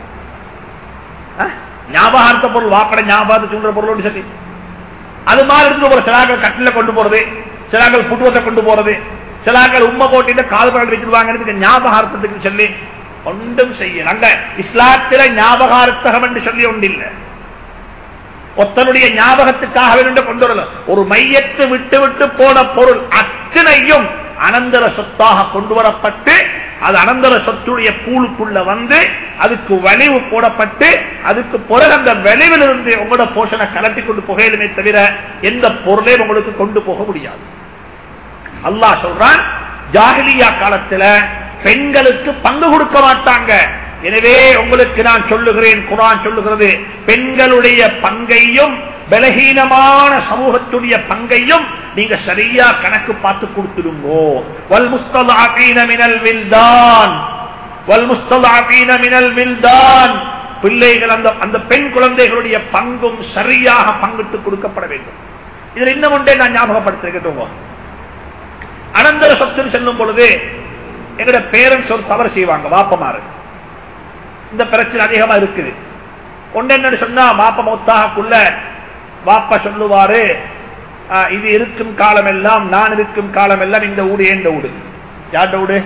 ஞாபகார்த்த பொருள், வாப்பட ஞாபகத்தை சொல்ற பொருள் சொல்லி அது மாதிரி எடுத்துட்டு போற. சிலாக்கள் கட்டில கொண்டு போறது, சிலாக்கள் புட்டுவத்தை கொண்டு போறது, சிலாக்கள் உண்மை போட்டு கால் பழம் வச்சிருவாங்க ஞாபகார்த்தத்துக்கு சொல்லி ஒன்றும் செய்ய. அங்க இஸ்லாத்தில ஞாபகார்த்தகம் என்று சொல்லி ஒன்றில்லை, ஒத்தனுடைய ஞாபகத்துக்காக வேண்டும் கொண்டு வரல. ஒரு மையத்து விட்டு விட்டு போன பொருள் அத்தனையும் அனந்தர சொத்தாக கொண்டு வரப்பட்டு அது அனந்தர சொத்துடைய பூலுக்குள்ள வந்து அதுக்கு வலிவு போடப்பட்டு அதுக்கு பிறகு அந்த விளைவிலிருந்து உங்களோட போஷனை கலட்டி கொண்டு புகையிலுமே தவிர எந்த பொருளையும் உங்களுக்கு கொண்டு போக முடியாது. அல்லாஹ் சொல்றான், ஜாஹிலியா காலத்துல பெண்களுக்கு பங்கு கொடுக்க மாட்டாங்க. எனவே உங்களுக்கு நான் சொல்லுகிறேன், குர்ஆன் சொல்லுகிறது, பெண்களுடைய பங்கையும் பலகீனமான சமூகத்துடைய பங்கையும் நீங்க சரியா கணக்கு பார்த்து கொடுத்துடுங்கோ. வல் முஸ்தலஅஃபீன மினல் வில்தான், வல் முஸ்தலஅஃபீன மினல் வில்தான், பிள்ளைகள் அந்த அந்த பெண் குழந்தைகளுடைய பங்கும் சரியாக பங்கிட்டு கொடுக்கப்பட வேண்டும். இதுல இன்னும் ஒன்றே நான் ஞாபகப்படுத்திருக்கோம். அனந்தர சொத்துன்னு சொல்லும் பொழுது எங்கட பேரண்ட்ஸ் ஒரு தவறு செய்வாங்க. வாப்பமாறு இந்த பிரச்சனை அதிகமா இருக்குது. ஒன்று என்ன சொன்னா வாப்ப மௌத்தாகக்குள்ள வாப்பா சொல்லுவாரு, இது இருக்கும் காலம் எல்லாம் நான் இருக்கும் காலம் எல்லாம் இந்த ஊடு ஏண்ட ஊடு. யார்ட ஊடு?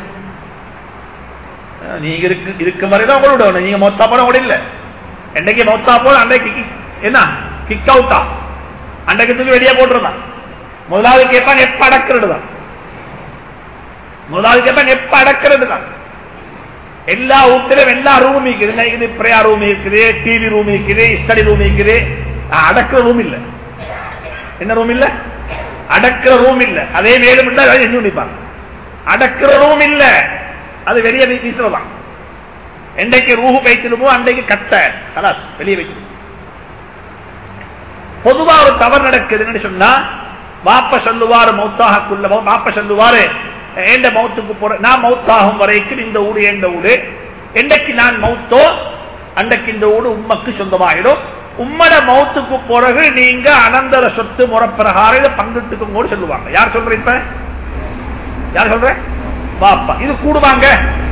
நீங்க இருக்கு இருக்கும் வரைதான் உங்களோட. நீங்க மொத்தா போன கூட இல்ல. என்னைக்கு மொத்தா போன அன்றைக்கு என்ன கிக் அவுட்டா அன்றைக்கு வெளியே போட்டுருந்தான். முதலாவது கேட்பான் எப்ப அடக்கிறது தான். முதலாவது கேட்பான் எப்ப அடக்கிறது தான். எல்லா வீட்டிலும் எல்லா ரூமும் இருக்குது. பிரேயர் ரூம் இருக்குது, டிவி ரூம் இருக்குது, ஸ்டடி ரூம் இருக்குது. அடக்கிற ரூம் இல்ல. என்ன ரூம் இல்ல? அடக்கிற ரூம் இல்ல. அதே மேலும் நினைப்பாங்க. அடக்கிற ரூம் இல்ல, அது வெளியே வீசுறதான். என்றைக்கு ரூஹு வைத்திருமோ அன்றைக்கு கட்ட கலாஸ் வெளியே வைக்கணும். பொதுவா ஒரு தவறு நடக்குதுன்னு சொன்னா வாப்ப சொல்லுவாரு மௌத்தாகக்குள்ள வாப்ப சொல்லுவாரு எந்த மௌத்துக்கு போற நான் மௌத்தாகும் வரைக்கும் இந்த ஊடு எந்த ஊடு, என்றைக்கு நான் மௌத்தோ அன்றைக்கு இந்த ஊடு உம்மக்கு சொந்தமாயிடும். உம்மட மௌத்துக்கு பிறகு நீங்க அனந்தர சொத்து முறப்பிரகாரம் பங்கிட்டுக்கும் கூட சொல்லுவாங்க. யார் சொல்ற? இப்ப யார் சொல்ற? பாப்பா. இது கூடுவாங்க.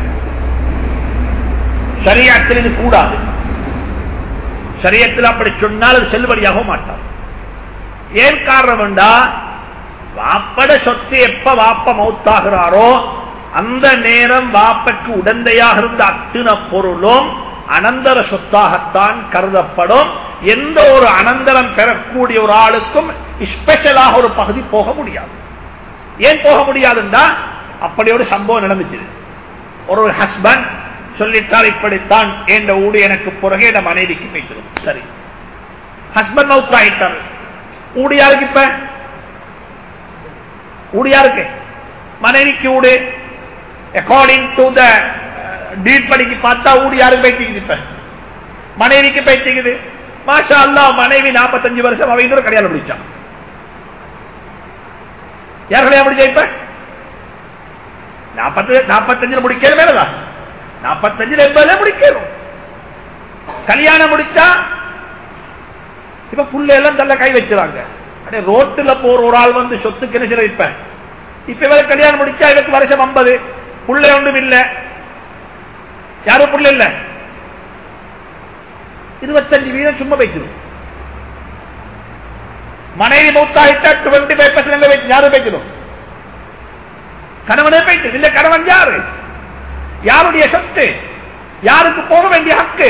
ஷரியத்தில் இது கூடாது. ஷரியத்தில் அப்படி சொன்னால் அது செல்லுபடியாக மாட்டார். ஏன் காரணம் வேண்டா, வாப்பட சொத்து எப்ப வாப்ப மௌத்தாகிறாரோ அந்த நேரம் வாப்பக்கு உடந்தையாக இருந்த அத்தனை பொருளும் அனந்தர சொத்தாகத்தான் கருதப்படும். எந்த ஒரு அனந்தரம் பெறக்கூடிய ஒரு ஆளுக்கும் ஸ்பெஷலாக ஒரு பகுதி போக முடியாது. ஏன் போக முடியாதுன்னா அப்படி ஒரு சம்பவம் நடந்துச்சு. ஒரு ஹஸ்பண்ட் சொல்லிட்டார், இப்படித்தான் என்ற ஊடு எனக்கு பிறகு என் மனைவிக்கு போய்த்திரும். சரி, ஹஸ்பண்ட் மவுத் ஆயிட்டார். ஊடு யாருக்கு? இப்ப ஊடு யாருக்கு? மனைவிக்கு ஊடு. அக்கார்டிங் டு த டீட் படிக்கு பார்த்தா ஊடு யாருக்கு போய்த்திக்குது? இப்ப மனைவிக்கு போய்த்திக்குது. மாஷா அல்லாஹ், மனைவி நாற்பத்தஞ்சு வருஷம் அவங்க கல்யாணம் முடிச்சான். யார் கல்யாணம் முடிச்சா? இப்ப நாற்பத்தி நாற்பத்தஞ்சுல முடிக்கணும். மேலதான் நாற்பத்தஞ்சுல எண்பதுல முடிக்கணும். கல்யாணம் முடிச்சா இப்ப புள்ள எல்லாம் தள்ள கை வச்சுறாங்க. அப்படியே ரோட்டுல போற ஒரு ஆள் வந்து சொத்து கிணச்சிட. இப்ப இப்ப இவரை கல்யாணம் முடிச்சா இவருக்கு வருஷம் ஐம்பது, புள்ள ஒன்றும் இல்ல. யாரும் புள்ள இல்ல. இருபத்தஞ்சு வீதம் சும்மா வைக்கணும். மனைவி மௌத்தாயிட்டா டுவெண்ட்டி ஃபைவ் பர்சன்ட் யாரும் வைக்கணும். கணவனே போயிட்டு இல்ல. கணவன் யாரு? யாருடைய சொத்து? யாருக்கு போக வேண்டிய ஹக்கு?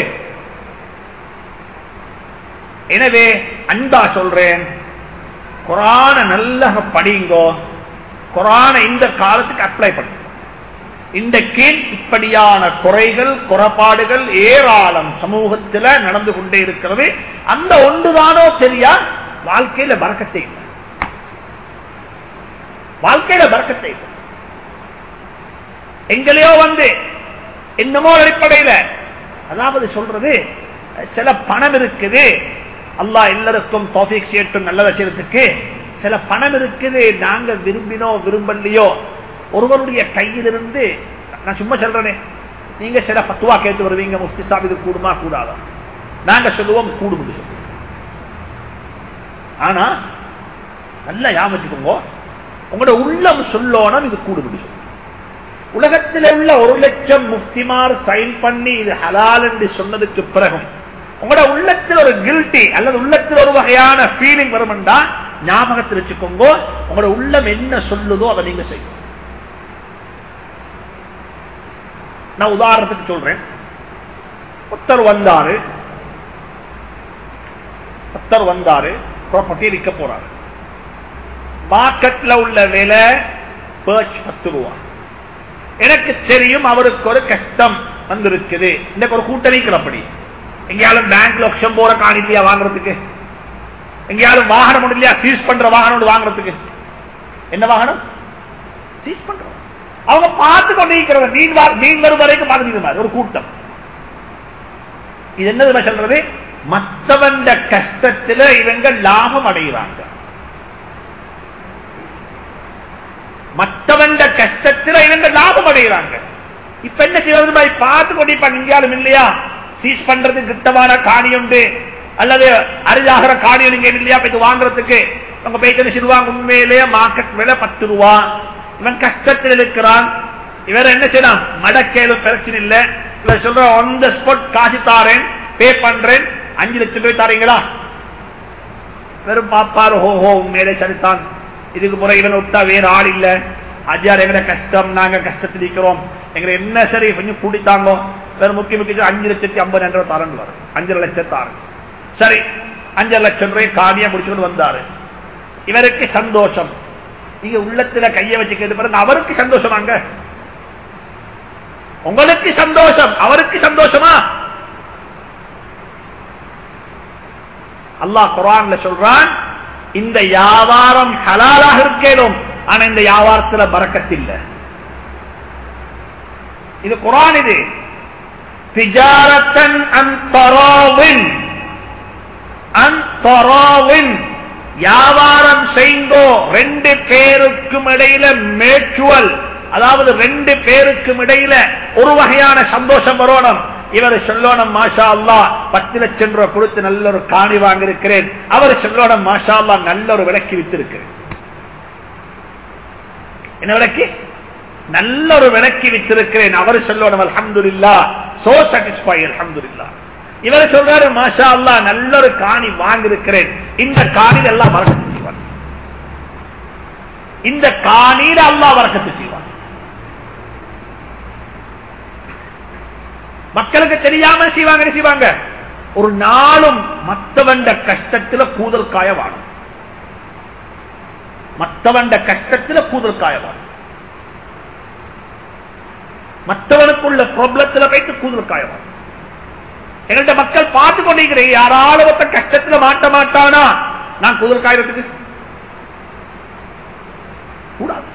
எனவே அன்பா சொல்றேன், குரான நல்லா படிங்கோ. குரான இந்த காலத்துக்கு அப்ளை பண்ணு. இன்றைக்கு இப்படியான குறைகள் குறைபாடுகள் ஏராளம் சமூகத்தில் நடந்து கொண்டே இருக்கிறது. அந்த ஒன்றுதானோ தெரியா வாழ்க்கையில பரக்கத்தை இல்லை. வாழ்க்கையில பரக்கத்தை இல்லை. எங்களையோ வந்து என்னமோ அடிப்படையில், அதாவது சொல்றது சில பணம் இருக்குது. அல்லாஹ் எல்லாருக்கும் தௌஃபீக் செய்யட்டும் நல்ல விஷயத்துக்கு. சில பணம் இருக்குது, நாங்க விரும்பினோ விரும்பலையோ ஒருவருடைய கையிலிருந்து. நான் சும்மா சொல்றேனே, நீங்க சில பத்துவா கேட்டு வருவீங்க, முஃப்தி சாஹிப் இது கூடுமா கூடாதா? நாங்க சொல்லுவோம் கூடும். சொல்லுவோம். ஆனா நல்லா ஞாபகம், உங்களோட உள்ளம் சொல்லணும் இது கூடும் சொல்லுவோம். உலகத்தில் உள்ள ஒரு லட்சம் முஃப்திமார் சைன் பண்ணி இது ஹலால் என்று சொன்னதுக்கு பிறகும் உங்களோட உள்ளத்தில் ஒரு கில்ட்டி அல்லது உள்ளத்தில் ஒரு வகையான ஃபீலிங் வரும்டா ஞாபகத்தில் வச்சுக்கோங்க, உங்களோட உள்ளம் என்ன சொல்லுதோ அதை நீங்க செய்யும். நான் உதாரணத்துக்கு சொல்றேன். ஒருத்தர் வந்தாரு ஒருத்தர் வந்தாரு ப்ராப்பர்ட்டி விற்க போறாரு. மார்க்கெட்ல உள்ள விலை பத்து ரூபா. எனக்கு தெரியும் அவருக்கு ஒரு கஷ்டம் வந்திருக்குது. இன்னைக்கு ஒரு கூட்டணிக்கு அப்படி எங்கேயாலும் பேங்க் லட்சம் போற காணிலையா வாங்குறதுக்கு, எங்கேயாலும் வாகனம் ஒன்று இல்லையா சீஸ் பண்ற வாகனம் வாங்குறதுக்கு. என்ன வாகனம் சீஸ் பண்ற? அவங்க பார்த்து கொண்டிருக்கிறத மீன் வரும் வரைக்கும் பார்த்து ஒரு கூட்டம். இது என்ன சொல்றது? மற்றவன் கஷ்டத்தில் இவங்க லாபம் அடைகிறாங்க. மற்றவன் கஷ்டத்தில் இவங்க லாபம் அடைகிறாங்க. இப்ப என்ன செய்வது? பார்த்து கொண்டிருப்பாங்க. இங்கேயாலும் இல்லையா சீஸ் பண்றதுக்கு கிட்டமான காணி உண்டு அல்லது அரிதாகிற காணியம் நீங்க இல்லையா போய் வாங்குறதுக்கு அவங்க போயிட்டு சொல்லுவாங்க உண்மையிலேயே மார்க்கெட் விலை பத்து ரூபா, இவன் கஷ்டத்தில் இருக்கிறான், இவர் என்ன செய்யலாம் மடக்கேலும் பிரச்சனை இல்லை, இவர் சொல்ற ஆன் த ஸ்பாட் காசு தாரேன் பே பண்றேன் அஞ்சு லட்சம் ரூபாய் தாரீங்களா, வெறும் பாப்பாரு ஹோ ஹோ உண்மையிலே சரித்தான், இதுக்கு முறை இவன் விட்டா வேற ஆள் இல்ல, அஜார் எங்கட கஷ்டம் நாங்க கஷ்டத்தில் இருக்கிறோம் எங்க என்ன சரி கொஞ்சம் கூட்டித்தாங்க, வேற முக்கிய முக்கிய அஞ்சு லட்சத்தி ஐம்பதாயிரம் ரூபாய் தாரன் வரும், அஞ்சரை லட்சம் தாரன் சரி அஞ்சரை லட்சம் ரூபாய் காணியா முடிச்சுட்டு வந்தாரு, இவருக்கு சந்தோஷம். நீங்க உள்ளத்துல கைய வச்சு கேட்டு பாருங்க, அவருக்கு சந்தோஷமாங்க, உங்களுக்கு சந்தோஷம் அவருக்கு சந்தோஷமா? அல்லாஹ் குர்ஆன்ல சொல்றான் இந்த வியாபாரம் ஹலாலாக இருக்கேனும் ஆனா இந்த வியாபாரத்துல பரக்கத் இல்ல. இது குர்ஆன், இது திஜாரத்தன் அன் தராவின் அன் தராவின் வியாபாரம் செய்தோ ரெண்டு பேருக்கும் இடையில மேச்சுவல், அதாவது ரெண்டு பேருக்கும் இடையில ஒரு வகையான சந்தோஷம் வரணும். இவர் சொல்லணும் மாஷா அல்லாஹ் பத்து லட்சம் ரூபாய் கொடுத்து நல்ல ஒரு காணி வாங்கியிருக்கிறேன், அவர் சொல்லணும் மாஷா அல்லாஹ் நல்ல ஒரு விலைக்கு வித்திருக்கிறேன், என்ன விலைக்கு நல்ல ஒரு விலைக்கு வித்திருக்கிறேன், அவர் சொல்லணும் அல்ஹம்துலில்லாஹ் சோ சாட்டிஸ்ஃபை அல்ஹம்துலில்லாஹ். இவர் சொல்றாரு மாஷா அல்லாஹ் நல்ல ஒரு காணி வாங்கியிருக்கிறேன், இந்த காணியில் எல்லாம் வரக்கத்து செய்வான், இந்த காணியில் அல்லாஹ் வரக்கத்து செய்வான். மக்களுக்கு தெரியாம செய்வாங்க செய்வாங்க ஒரு நாளும் மற்றவண்ட கஷ்டத்துல கூதல் காய வாழும், மற்றவண்ட கஷ்டத்துல கூதல் காய வாழும், மற்றவனுக்குள்ள ப்ராப்ளத்துல போயிட்டு கூதல் காய வாழும். எங்கள்கிட்ட மக்கள் பார்த்து கொண்டிருக்கிறேன், யாராலும் ஒருத்த கஷ்டத்துல மாட்ட மாட்டானா நான் கூதல் காயறதுக்கு கூடாது.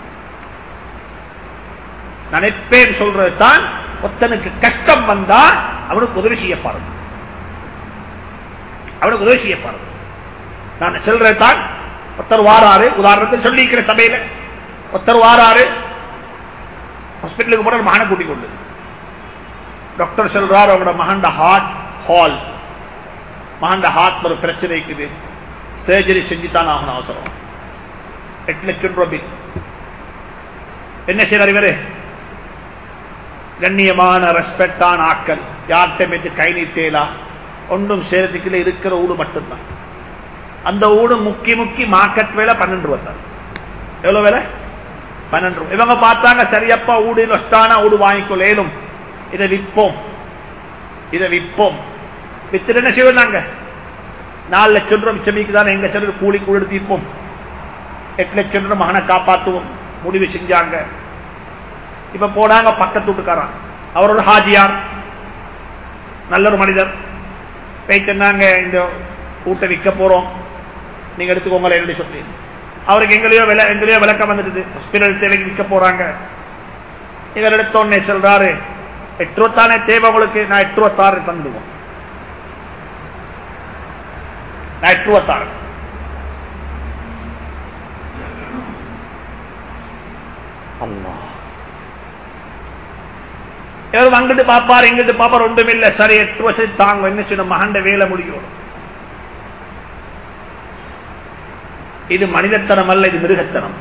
நான் எப்பேர் சொல்றது தான், ஒருத்தனுக்கு கஷ்டம் வந்தா அவனுக்கு உதவி செய்ய பாருங்க, அவனுக்கு உதவி செய்ய பாருங்க. நான் சொல்றதான், ஒருத்தர் வாராரு, உதாரணத்தில் சொல்லிக்கிற சபையில ஒருத்தர் வாராரு, ஹாஸ்பிட்டலுக்கு போற மகனை கூட்டிக் கொண்டு டாக்டர் சொல்றாரு அவங்களோட மகண்ட ஹார்ட் ஹால் மகண்ட ஹார்ட் ஒரு பிரச்சனை இருக்குது, சர்ஜரி செஞ்சுதான் ஆகணும் அவசரம், எட்டு லட்சம் ரூபாய். என்ன செய்யறாரு இவரு? கண்ணியமான ரெஸ்பெக்டான ஆக்கள், யார்கிட்ட கை நீட்டேலா ஒன்றும் சேரத்துக்குள்ள இருக்கிற ஊடு மட்டும்தான். அந்த ஊடு முக்கி முக்கி மார்க்கெட் வேலை பன்னெண்டு ரூபாய் தான். எவ்வளவு வேலை? பன்னெண்டு ரூபாய். இவங்க பார்த்தாங்க சரியப்பா ஊடு நஷ்டானா ஊடு வாங்கிக்கொள்ளும், இதை விற்போம் இதை விற்போம் வித்து என்ன செய்வாங்க, நாலு லட்சம் ரூபாய் மிச்சமிக்கு தான் எங்க சிலர் கூலி கூட தீர்ப்போம், எட்டு லட்சம் ரூபாய் மகனை காப்பாற்றுவோம் முடிவு செஞ்சாங்க. இப்ப போனாங்க பக்கத்து வீட்டுக்காரன், அவரோட ஹாஜியார் நல்ல ஒரு மனிதர் போயிட்டு இந்த வீட்டை விற்க போறோம் நீங்க எடுத்துக்கோங்களேன் என்று சொல்லி, அவருக்கு எங்களையோ விலை எங்களையோ விளக்கம் வந்துடுது, ஹாஸ்பிட்டல் தேவைக்கு விற்க போறாங்க. இவர் எடுத்தோன்னே சொல்றாரு எட்டு ரூபா தானே தேவை உங்களுக்கு, நான் எட்டு ரூபா தாரு தந்துடுவோம், நான் எட்டு ரூபா தாரு. அல்லாஹ் இவர் அங்கிட்டு பாப்பாரு எங்கிட்டு பாப்பாரு ஒன்றும் இல்லை, சரி எட்டு வருஷம் தாங்க என்ன சொன்ன மகண்ட வேலை முடியும். இது மனிதத்தனம் அல்ல, இது மிருகத்தனம்,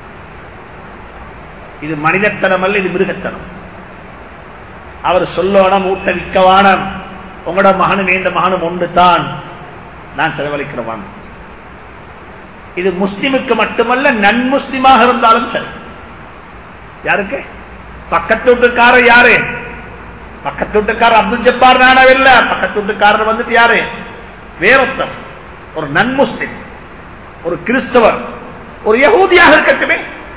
இது மனிதத்தனம் அல்ல, இது மிருகத்தனம். அவர் சொல்லணும் ஊட்ட விற்கவானம், உங்களோட மகனும் எந்த மகனும் ஒன்று தான் நான் செலவழிக்கிறவான். இது முஸ்லிமுக்கு மட்டுமல்ல நன் முஸ்லிமாக இருந்தாலும் சரி. யாருக்கு? பக்கத்து வீட்டுக்காரர் யாரு? பக்கத்து வீட்டுக்காரர் அப்துல் ஜப்பார் நாடவில்ல, பக்கத்து வீட்டுக்காரர் வந்துட்டு யாரு? வேறொத்தர், ஒரு நன் முஸ்லிம், ஒரு கிறிஸ்தவர், ஒரு யகூதியாக இருக்கட்டுமே.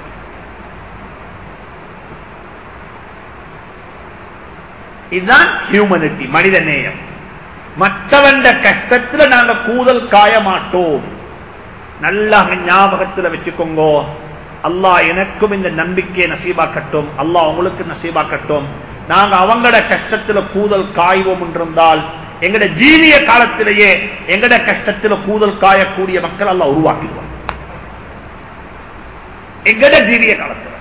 இதுதான் ஹியூமனிட்டி, மனித நேயம். மற்றவண்ட கஷ்டத்தில் நாங்க கூதல் காய மாட்டோம். நல்லா ஞாபகத்தில் வச்சுக்கோங்க. அல்லாஹ் எனக்கும் இந்த நம்பிக்கையை நசீபாக்கட்டும், அல்லாஹ் உங்களுக்கு நசீபாக்கட்டும். நாங்க அவங்களோட கஷ்டத்துல கூதல் காய்வோம் என்றிருந்தால் எங்கட ஜீவிய காலத்திலேயே எங்கட கஷ்டத்துல கூதல் காயக்கூடிய மக்கள் அல்லாஹ் உருவாக்கிடுவாங்க. எங்கட ஜீவிய காலத்தில்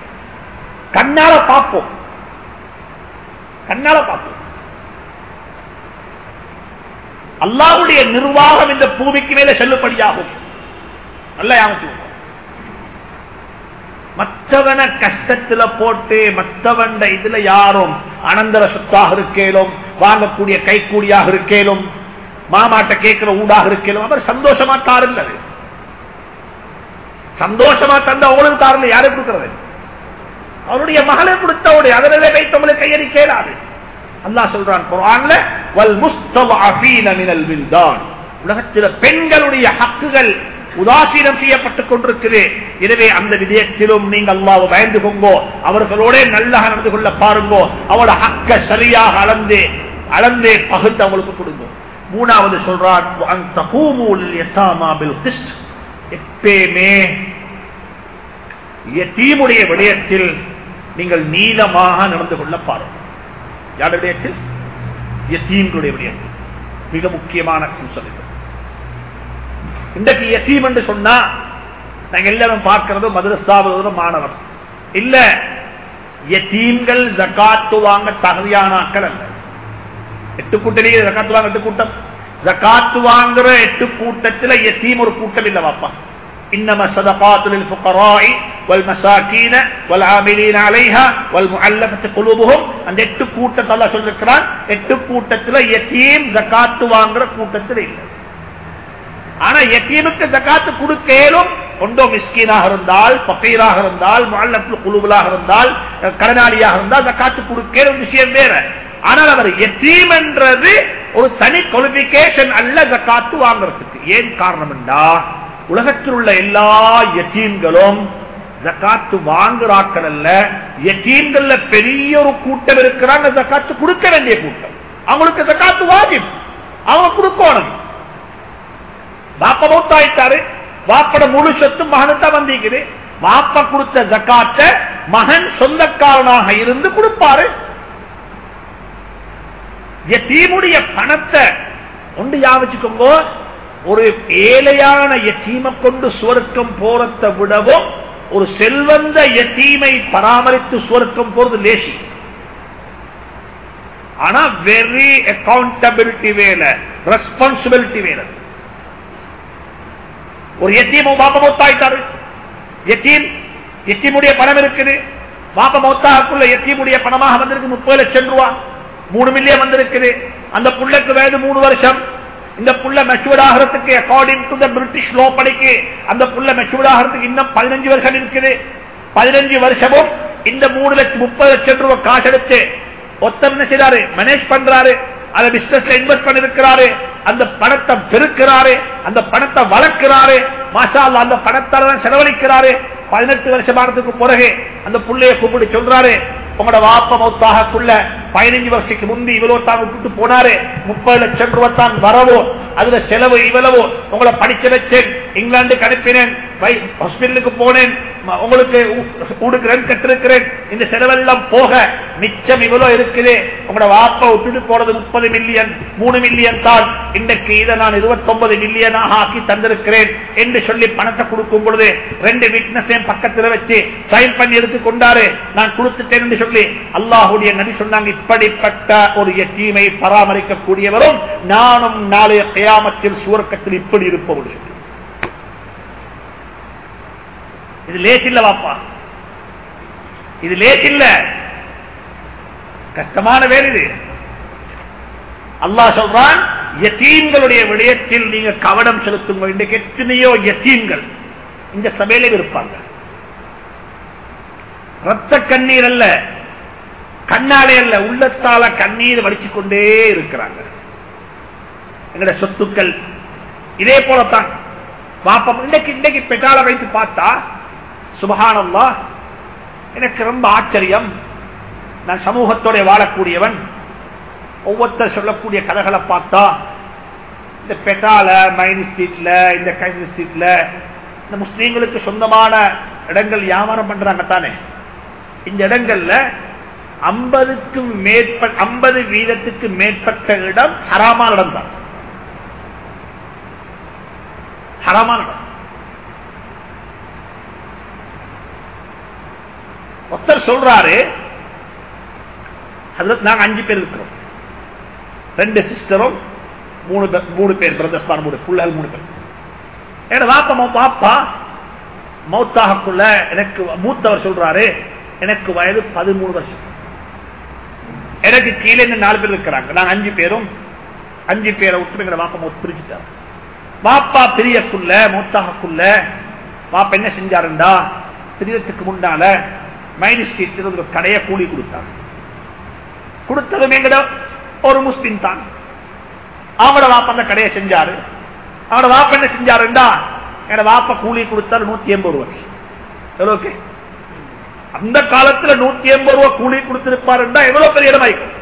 கண்ணால பார்ப்போம், கண்ணால பார்ப்போம். அல்லாஹ்வுடைய நிர்வாகம் இந்த பூமிக்கு மேல செல்லுபடியாகும். நல்லா ஞாபகம். மற்றவன கஷ்டத்துல போட்டு மற்றவன் இதுல யாரும் அனந்தர சொத்தாக இருக்கேலும், வாங்கக்கூடிய கைக்கூலியாக இருக்கேலும், மாமாட்ட கேட்கிற ஊடாக இருக்கேலும் அவர் சந்தோஷமா தாரில்ல. சந்தோஷமா தந்த அவங்களுக்கு தாரில்ல. யாரை கொடுக்கிறது? அவருடைய மகளை கொடுத்தவுடைய அதனால வைத்தவங்களை கையடிக்கலாது. அல்லாஹ் சொல்றான் குர்ஆன்ல, வல் முஸ்ததஅஃபீன மினல் வில்தான், உலகத்தில் பெண்களுடைய ஹக்குகள் உதாசீனம் செய்யப்பட்டுக் கொண்டிருக்கிறது. எனவே அந்த விடயத்திலும் நீங்க அல்லாஹ்வை பயந்து கொங்கோ, அவர்களோட நல்லா நடந்து கொள்ள பாருங்கோ, அவளோட ஹக்க சரியாக அளந்து அளந்து பகுத்து அவங்களுக்கு கொடுங்க. மூணாவது சொல்றான் அன் தகூமு லில் யதாமா பில் கிஸ்ட், எப்பவுமே யதீமுடைய விடயத்தில் நீங்கள் நீளமாக நடந்து கொள்ள பாருங்க. யாருடைய விடயத்தில்? யதீம்களுடைய விடயத்தில். மிக முக்கியமான அம்சம் இது. இன்றைக்கு யதீம் என்று சொன்னா நாங்க எல்லாரும் பார்க்கிறது மதரசாவது மாணவர் இல்ல. யதீம்கள் ஜகாத்து வாங்க தகுதியான ஆட்கள் அல்ல. எட்டு கூட்டணியே ஜகாத்து வாங்க எட்டு கூட்டம். ஜகாத்து வாங்குற எட்டு கூட்டத்தில் யதீம் ஒரு கூட்டம் இல்ல வாப்பா. இன்னமா ஸதகாத்து லில் ஃபுகராஇ வல் மசாகீன வல் ஆமிலீன அலைஹா வல் முஅல்லஃபத்தி குலூபுஹும், அந்த எட்டு கூட்டத்தை அல்லாஹ் சொல்லிருக்கிறான். எட்டு கூட்டத்தில் யதீம் ஜகாத்து வாங்குற கூட்டத்தில் இல்ல. ஆனா யதீமுக்கு ஜகாத்து கொடுக்கலும் ஒன்றோ மிஸ்கீனாக இருந்தால், ஃபகீராக இருந்தால், முஅல்லஃபத்துல் குலூபுலாக இருந்தால், கடனாளியாக இருந்தால் ஜகாத்து கொடுக்கலும் விஷயம் வேற. ஆனால் அவர் யதீம் என்றது ஒரு தனி குவாலிஃபிகேஷன் அல்ல ஜகாத்து வாங்குறதுக்கு. ஏன் காரணம் என்றா உலகத்தில் உள்ள எல்லா யதீம்களும் ஜகாத்து வாங்குறாக்கள் அல்ல. யதீம்கள்ல பெரிய ஒரு கூட்டம் இருக்கிறாங்க ஜகாத்து கொடுக்க வேண்டிய கூட்டம். அவங்களுக்கு ஜகாத்து வாஜிப், அவங்க கொடுக்கணும். வாப்ப மௌத்தாயிட்டாரு, வாப்பட முழு சொத்து மகனுக்கு வந்திருக்குது. வாப்ப கொடுத்த ஜகாத்த மகன் சொந்தக்காரனாக இருந்து கொடுப்பாரு. யதீமுடைய பணத்தை ஒன்று யாவச்சுக்கோங்க, ஒரு ஏழையான யதீமை கொண்டு சுவர்க்கம் போறதை விடவும் ஒரு செல்வந்த யதீமை பராமரித்து சுவர்க்கம் போறது லேசி. ஆனா வெரி அக்கௌண்டபிலிட்டி வேலை, ரெஸ்பான்சிபிலிட்டி வேலை. ஒரு யத்தீமும் பாப்ப மௌத்தாயிட்டாரு, யத்தீம் யத்தீமுடைய பணம் இருக்குது. பாப்ப மௌத்தாக்குள்ள யத்தீமுடைய பணமாக வந்திருக்கு முப்பது லட்சம் ரூபாய், மூணு மில்லியன் வந்திருக்குது. அந்த புள்ளைக்கு வயது மூணு வருஷம். இந்த புள்ள மெச்சூர்ட் ஆகிறதுக்கு according to the British law படிக்கு அந்த புள்ள மெச்சூர்ட் ஆகிறதுக்கு இன்னும் பதினஞ்சு வருஷம் இருக்குது. பதினஞ்சு வருஷமும் இந்த மூணு லட்சம் முப்பது லட்சம் ரூபாய் காசு எடுத்து ஒருத்தர் என்ன செய்யறாரு, மேனேஜ் பண்றாரு, அதை பிசினஸ்ல இன்வெஸ்ட் பண்ணிருக்கிறாரு, அந்த பணத்தை பெருக்கிறாரு, அந்த பணத்தை வளர்க்கிறாரு. மாஷா அல்லாஹ் அந்த பணத்தால செலவழிக்கிறாரு. பதினெட்டு வருஷமானதுக்கு பிறகு அந்த புள்ளைய கூப்பிட்டு சொல்றாரு, உங்களோட வாப்ப மௌத்தாகக்குள்ள பதினஞ்சு வருஷத்துக்கு முந்தி இவ்வளவு தான் விட்டு போனாரு, முப்பது லட்சம் ரூபாய் தான் வரவோ, அதுல செலவு இவ்வளவோ, உங்களை படிக்க வச்சேன், இங்கிலாந்துக்கு அனுப்பினேன், ஹாஸ்பிட்டலுக்கு போனேன், உங்களுக்கு ஊடுக்கு ரெண்ட் கட்டிருக்கிறேன், இந்த செலவெல்லாம் போக மிச்சம் இவ்வளவு இருக்குது. உங்களோட வாப்ப விட்டுட்டு போனது முப்பது மில்லியன், மூணு மில்லியன் தான், இன்றைக்கு இதை நான் இருபத்தி ஒன்பது மில்லியனாக ஆக்கி தந்திருக்கிறேன் என்று சொல்லி பணத்தை கொடுக்கும் பொழுது ரெண்டு விட்னஸையும் பக்கத்தில் வச்சு சைன் பண்ணி எடுத்துக் கொண்டாரு, நான் கொடுத்துட்டேன் என்று சொல்லி அல்லாஹ்வுடைய நபி சொன்னாங்க, இப்படிப்பட்ட ஒரு யத்தீமை பராமரிக்கக்கூடியவரும் நானும் நாளைய கியாமத்தில் சுவர்க்கத்தில் இப்படி இருப்பவர். இது லேசில்ல வாப்பா, இது லேசில்ல, கஷ்டமான வேலை இது. அல்லாஹ் சொல்றான், யத்தீம்களுடைய விடயத்தில் நீங்க கவனம் செலுத்துங்க. இன்றைக்கு எத்தனையோ யத்தீம்கள் இந்த சபையில இருப்பாங்க, ரத்த கண்ணீர் அல்ல, கண்ணாலே அல்ல, உள்ளத்தால கண்ணீர் வடிச்சுக் கொண்டே இருக்கிறாங்க. எங்களுடைய சொத்துக்கள் இதே போலத்தான். பாப்பா இன்னைக்கு இன்னைக்கு பெட்டால வைத்து பார்த்தா சுபஹானல்லாஹ், எனக்கு ரொம்ப ஆச்சரியம். நான் சமூகத்தோட வாழக்கூடியவன், ஒவ்வொருத்தர் சொல்லக்கூடிய கதைகளை பார்த்தா இந்த பெட்டால மைன் ஸ்ட்ரீட்ல, இந்த கைஸ் ஸ்ட்ரீட்ல இந்த முஸ்லீம்களுக்கு சொந்தமான இடங்கள் வியாபாரம் பண்றாங்க தானே. இந்த இடங்கள்ல ஐம்பதுக்கும் மேற்பட்ட ஐம்பது வீதத்துக்கு மேற்பட்ட இடம் ஹராமான இடம் தான், ஹராமான இடம். ஒருத்தர் சொல்றாரு, நாங்க அஞ்சு பேர் இருக்கிறோம், ரெண்டு சிஸ்டரும் மூணு மூணு பேர் பிரதர்ஸ் மூணு பிள்ளைகள் மூணு பேர். என்னோட வாப்பா பாப்பா மௌத்தாகக்குள்ள எனக்கு மூத்தவர் சொல்றாரு, எனக்கு வயது பதிமூணு வருஷம். எனக்கு கீழே நாலு பேர் இருக்கிறாங்க. நாங்க அஞ்சு பேரும் அஞ்சு பேரை விட்டு எங்க வாப்பா மௌத் பிரிச்சுட்டார். வாப்பா பிரியக்குள்ள மௌத்தாகக்குள்ள வாப்பா என்ன செஞ்சாருண்டா, பிரியத்துக்கு முன்னால மைன் ஸ்ட்ரீட் ஒரு கடையை கூலி கொடுத்தாங்க. கொடுத்ததும் எங்கட ஒரு முஸ்லிம் தான். அவங்களோட வாப்பா அந்த கடையை செஞ்சாரு. அவனோட வாப்பா என்ன செஞ்சாருண்டா, என்னோட வாப்பா கூலி கொடுத்தாரு நூத்தி எண்பது ரூபாய். எவ்வளவுக்கு அந்த காலத்துல நூத்தி எண்பது ரூபாய் கூலி கொடுத்திருப்பாருண்டா எவ்வளவு பெரிய இடமாய்க்கும்.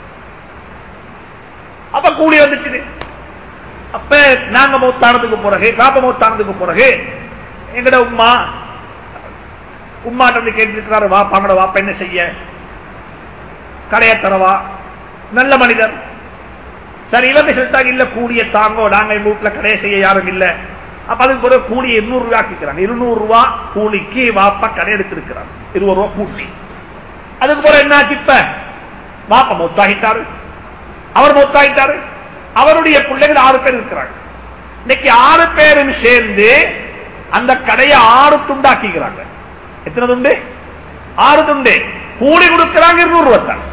அப்ப கூலி வந்துச்சு. அப்ப நாங்க மௌத்தானதுக்கு பிறகு வாப்பா மௌத்தானதுக்கு பிறகு எங்கட உம்மா உம்மாட்ட கேட்டிருக்கிறாரு, வாப்பாங்கட வாப்பா என்ன செய்ய, கடையை தரவா, நல்ல மனிதர். சரி இளமை சொல்லிட்டாங்க, இல்ல கூலிய தாங்கோ, நாங்க எங்க வீட்டுல கடையை செய்ய யாரும் இல்ல. அப்ப அதுக்கு பிறகு கூலி இருநூறு ரூபாய் ஆக்கிக்கிறாங்க. இருநூறு ரூபாய் கூலிக்கு வாப்பா கடை எடுத்திருக்கிறாங்க, இருபது ரூபாய் கூலி. அதுக்கு பிறகு என்ன ஆச்சு, இப்ப வாப்பா மௌத்தாகிட்டாரு, அவர் மௌத்தாகிட்டாரு, அவருடைய பிள்ளைகள் ஆறு பேர் இருக்கிறாங்க. இன்னைக்கு ஆறு பேரும் சேர்ந்து அந்த கடையை ஆறு துண்டாக்கிக்கிறாங்க. எத்தனை துண்டு? ஆறு துண்டு. கூலி கொடுக்கிறாங்க இருநூறு ரூபாய் தான்.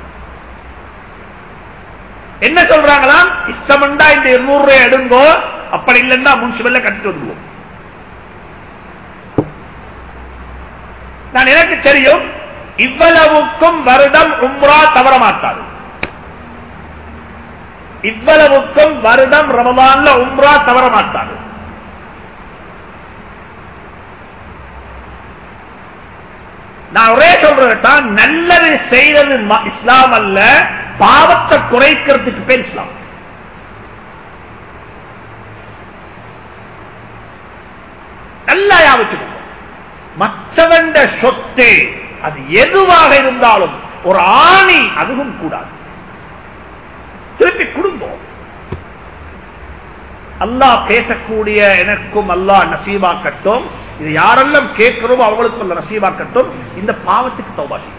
என்ன சொல்றாங்களா, இஷ்டமண்டா இந்த இருநூறு ரூபாய் எடுங்கோ, அப்படி இல்லைன்னா முன்சிபல்ல கட்டிட்டு வந்துடுவோம். நான் எனக்கு தெரியும் இவ்வளவுக்கும் வருடம் உம்ரா தவற மாட்டாது. இவ்வளவுக்கும் வருடம் ரமலான்ல உம்ரா தவற மாட்டாது. நான் ஒரே சொல்றேன், நல்லது செய்யறது இஸ்லாம் அல்ல, பாவத்தை குறைக்கிறதுக்கு பேர் இஸ்லாம். நல்லா யாவச்சுக்கோங்க, மற்றவன் சொத்து அது எதுவாக இருந்தாலும் ஒரு ஆணி அதுவும் கூடாது, திருப்பி குடும்பம். அல்லாஹ் பேசக்கூடிய எனக்கும் அல்லாஹ் நசீபாக்கட்டும், இது யாரெல்லாம் கேட்கிறோம் அவங்களுக்கு அல்ல நசீபாக்கட்டும். இந்த பாவத்துக்கு தௌபா செய்யும்.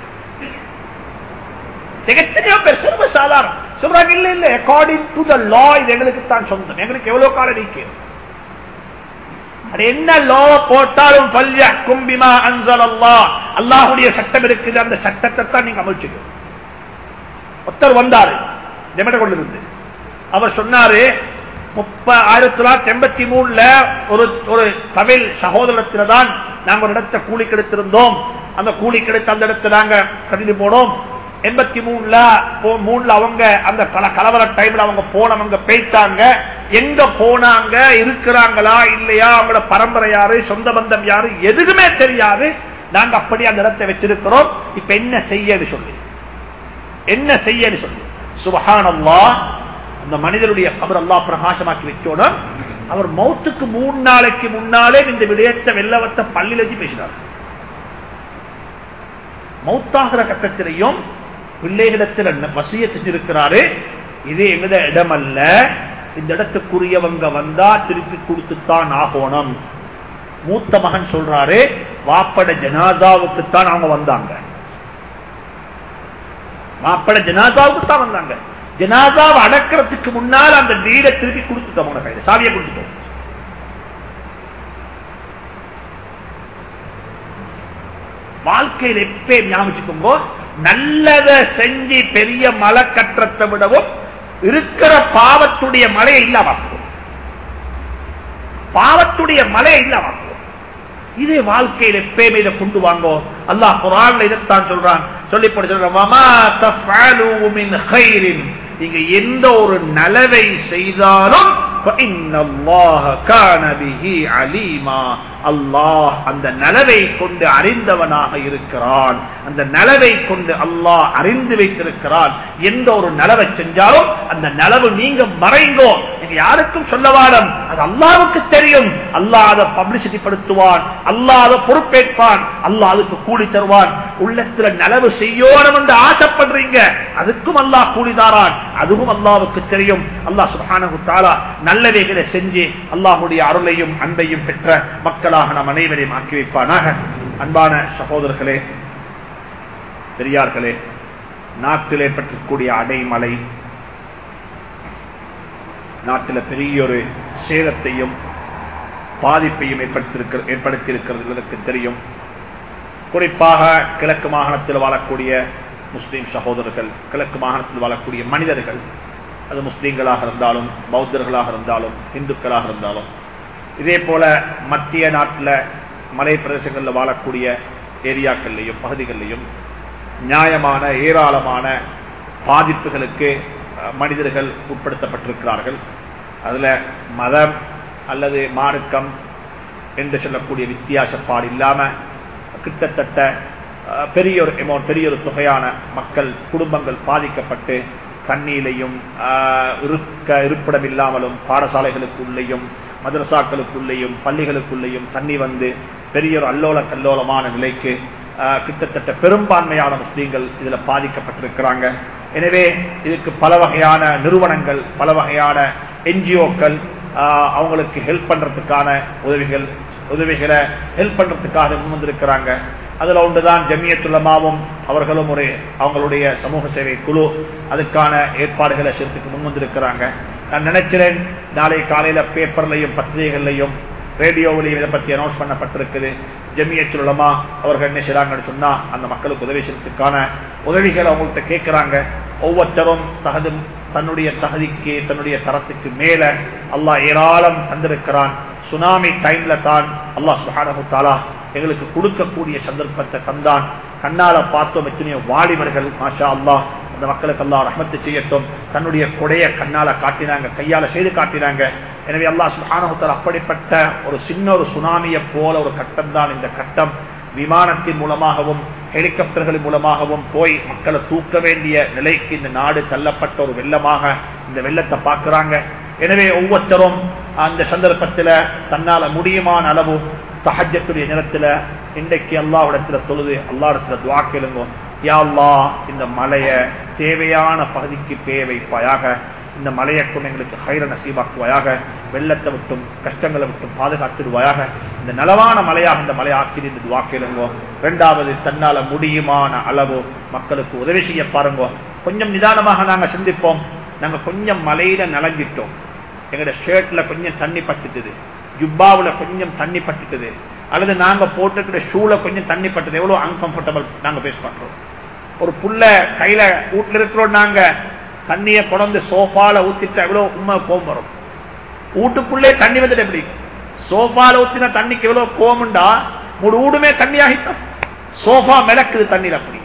எத்தனையோ பேர் சர்வ சாதாரணம் சொல்றாங்க, இல்ல இல்ல அக்கார்டிங் டு த லா இது எங்களுக்கு தான் சொந்தம், எங்களுக்கு எவ்வளவு காலம் நீக்கும். அது என்ன லோ போட்டாலும் அல்லாஹுடைய சட்டம் இருக்குது, அந்த சட்டத்தை தான் நீங்க அமைச்சுக்க. ஒருத்தர் வந்தாரு ஜெமட கொண்டிருந்து, அவர் சொன்னாரு ஆயிரத்தி தொள்ளாயிரத்தி எண்பத்தி மூணுல ஒரு ஒரு தமிழ் சகோதரத்தில தான் நாங்க ஒரு இடத்தை கூலி கெடுத்திருந்தோம். அந்த கூலி கெடுத்து அந்த இடத்தை நாங்க கட்டிட்டு போனோம். எண்பத்தி மூணுல மூணுல அவங்க அந்த கலவர டைம்ல அவங்க போனவங்க போயிட்டாங்க. எங்க போனாங்க, இருக்கிறாங்களா இல்லையா, அவங்களோட பரம்பரை யாரு, சொந்த பந்தம் யாரு, எதுவுமே தெரியாது. நாங்க அப்படி அந்த இடத்தை வச்சிருக்கிறோம். இப்ப என்ன செய்யன்னு சொல்லி என்ன செய்யன்னு சொல்லி சுப்ஹானல்லாஹ், அந்த மனிதனுடைய கபர் அல்லாஹ் பிரகாசமாக்கி வச்சோட அவர் மௌத்துக்கு மூணு நாளைக்கு முன்னாலே இந்த விடயத்தை வெள்ளவத்தை பள்ளியில் வச்சு பேசினார். மௌத்தாகிற கட்டத்திலையும் பிள்ளைகளிடத்தில் வசிய செஞ்சிருக்கிறாரு, இது எங்கட இடம் அல்ல, இந்த இடத்துக்குரியவங்க வந்தா திருப்பி கொடுத்துத்தான் ஆகணும். மூத்த மகன் சொல்றாரு, வாப்பட ஜனாதாவுக்குத்தான் அவங்க வந்தாங்க, வாப்பட ஜனாதாவுக்கு தான் வந்தாங்க. ஜனாதாவை அடக்கிறதுக்கு முன்னால் அந்த வீடை திருப்பி கொடுத்துட்டோம், கையில சாவியை கொடுத்துட்டோம். வாழ்க்கையில் எப்பே ஞாபகிச்சுக்கோங்க, நல்லதை செஞ்சு பெரிய மலை கற்றத்தை விடவும் இருக்கிற பாவத்துடைய மலையை இல்லாமக்குவோம், பாவத்துடைய மலையை இல்லாமக்குவோம். இதே வாழ்க்கையில் எப்பயுமே இதை கொண்டு வாங்கோ. அல்லாஹ் குர்ஆன்ல இதைத்தான் சொல்றான், சொல்லி போட்டு சொல்றான், வமா தஃஅலூ மின் கைரின், நீங்க எந்த ஒரு நலவை செய்தாலும் அல்லாஹ் அந்த நலவை கொண்டு அறிந்தவனாக இருக்கிறான், அந்த நலவை கொண்டு அல்லாஹ் அறிந்து வைத்திருக்கிறான். எந்த ஒரு நலவை செஞ்சாலும் அந்த நலவு நீங்க மறைங்கோ, நீங்க யாருக்கும் சொல்ல வாடம், அது அல்லாஹ்வுக்கு தெரியும். அல்லாஹ் அதை பப்ளிசிட்டி படுத்துவான், அல்லாஹ் அதை பொறுப்பேற்பான், அல்லாஹ் அதுக்கு கூலி தருவான். உள்ளத்துல நலவு செய்யணும் என்று ஆசைப்படுறீங்க, அதுக்கும் அல்லாஹ் கூலி தாரான், அதுவும் அல்லாஹ்வுக்கு தெரியும். அல்லாஹ் சுப்ஹானஹு தஆலா நல்லவைகளை செஞ்சு அல்லாஹ்வுடைய அருளையும் அன்பையும் பெற்ற மக்களாக நாம் அனைவரையும் ஆக்கி வைப்பானாக. அன்பான சகோதரர்களே, பெரியார்களே, நாட்டில் ஏற்பட்டிருக்கக்கூடிய அடைமழை நாட்டில் பெரிய ஒரு சேதத்தையும் பாதிப்பையும் ஏற்படுத்தியிருக்கிறது எனக்கு தெரியும். குறிப்பாக கிழக்கு மாகாணத்தில் வாழக்கூடிய முஸ்லீம் சகோதரர்கள், கிழக்கு மாகாணத்தில் வாழக்கூடிய மனிதர்கள், அது முஸ்லீம்களாக இருந்தாலும் பௌத்தர்களாக இருந்தாலும் இந்துக்களாக இருந்தாலும், இதே போல மத்திய நாட்டில் மலை பிரதேசங்களில் வாழக்கூடிய ஏரியாக்கள்லையும் பகுதிகளிலையும் நியாயமான ஏராளமான பாதிப்புகளுக்கு மனிதர்கள் உட்படுத்தப்பட்டிருக்கிறார்கள். அதில் மதம் அல்லது மார்க்கம் என்று சொல்லக்கூடிய வித்தியாசப்பாடு இல்லாமல் கிட்டத்தட்ட பெரிய ஒரு அமௌண்ட் பெரிய ஒரு தொகையான மக்கள் குடும்பங்கள் பாதிக்கப்பட்டு தண்ணீரையும் இருக்க இருப்பிடம் இல்லாமலும் பாடசாலைகளுக்குள்ளேயும் மதரசாக்களுக்குள்ளேயும் பள்ளிகளுக்குள்ளேயும் தண்ணி வந்து பெரிய ஒரு அல்லோல கல்லோலமான நிலைக்கு கிட்டத்தட்ட பெரும்பான்மையான முஸ்லீம்கள் இதில் பாதிக்கப்பட்டிருக்கிறாங்க. எனவே இதுக்கு பல வகையான நிறுவனங்கள், பல வகையான என்ஜிஓக்கள் அவங்களுக்கு ஹெல்ப் பண்றதுக்கான உதவிகள் உதவிகளை ஹெல்ப் பண்றதுக்காக முன்வந்திருக்கிறாங்க. அதுல ஒன்றுதான் ஜமியத்துல் உலமாவும் அவர்களும் ஒரு அவங்களுடைய சமூக சேவை குழு அதுக்கான ஏற்பாடுகளை செய்யறதுக்கு முன்வந்திருக்கிறாங்க. நான் நினைக்கிறேன் நாளை காலையில பேப்பர்லையும் பத்திரிகைகள்லையும் ரேடியோவிலையும் இதை பற்றி அனௌன்ஸ் பண்ணப்பட்டிருக்குது. ஜமியத்துல் உலமா அவர்கள் என்ன செய்றாங்கன்னு சொன்னா அந்த மக்களுக்கு உதவி செய்யறதுக்கான உதவிகளை அவங்கள்ட்ட கேட்கிறாங்க. ஒவ்வொருத்தரும் தகுதி தன்னுடைய தகுதிக்கு தன்னுடைய தரத்துக்கு மேல அல்லாஹ் ஏராளம் தந்திருக்கிறான். சுனாமி டைம்ல தான் அல்லாஹ் சுப்ஹானஹு வ தஆலா எங்களுக்கு கொடுக்கக்கூடிய சந்தர்ப்பத்தை தந்தான். கண்ணால பார்த்தோம் எத்தனையோ வாலிபர்கள் மாஷா அல்லாஹ் அந்த மக்களுக்கு அல்லாஹ் ரஹ்மத்து செய்யட்டும் தன்னுடைய கொடைய கண்ணால காட்டினாங்க, கையால செய்து காட்டினாங்க. எனவே அல்லாஹ் சுப்ஹானஹு வ தஆலா அப்படிப்பட்ட ஒரு சின்ன ஒரு சுனாமியை போல ஒரு கட்டம் தான் இந்த கட்டம். விமானத்தின் மூலமாகவும் ஹெலிகாப்டர்களின் மூலமாகவும் போய் மக்களை தூக்க வேண்டிய நிலைக்கு இந்த நாடு தள்ளப்பட்ட ஒரு வெள்ளமாக இந்த வெள்ளத்தை பார்க்கிறாங்க. எனவே ஒவ்வொருத்தரும் அந்த சந்தர்ப்பத்தில் தன்னால முடியுமான அளவு தஹஜ்ஜத்துடைய நேரத்தில் இன்றைக்கு அல்லாஹ்விடத்துல தொழுது அல்லாஹ்விடத்துல துஆ கேளுங்க. யா அல்லாஹ் இந்த மலையை தேவையான பகுதிக்கு பெய்ய வைப்பாயாக, இந்த மலையை கொண்டு எங்களுக்கு ஹைர நசீபாக்குவாயாக, வெள்ளத்தை விட்டும் கஷ்டங்களை விட்டும் பாதுகாத்துடுவாயாக, இந்த நலவான மலையாக இந்த மலை ஆக்கி இந்த துஆ கேளுங்க. இரண்டாவது தன்னால முடியுமான அளவு மக்களுக்கு உதவி செய்ய பாருங்க. கொஞ்சம் நிதானமாக நாங்க சிந்திப்போம். நாங்க கொஞ்சம் மலையில நலஞ்சிட்டோம், எங்களோட ஷர்ட்ல கொஞ்சம் தண்ணி பட்டுட்டுது, ஜுப்பாவுல கொஞ்சம் தண்ணி பட்டுட்டுது, அல்லது நாங்க போட்டுக்கிற ஷூல கொஞ்சம் தண்ணி பட்டுது, எவ்வளவு அன்கம்ஃபர்டபிள் நாங்க பேஸ் பண்றோம். ஒரு புள்ள கையில வீட்டுல இருக்கிறோம், நாங்க தண்ணியை கொண்டு சோஃபால ஊத்திட்டு எவ்வளவு உண்மை கோபம் வரும். வீட்டுக்குள்ளே தண்ணி வந்துட்டு எப்படி சோஃபால ஊத்தின தண்ணிக்கு எவ்வளவு கோபம்டா ஒரு ஊடுமே தண்ணி ஆகிட்டோம். சோஃபா மிளக்குது தண்ணீர் அப்படியே.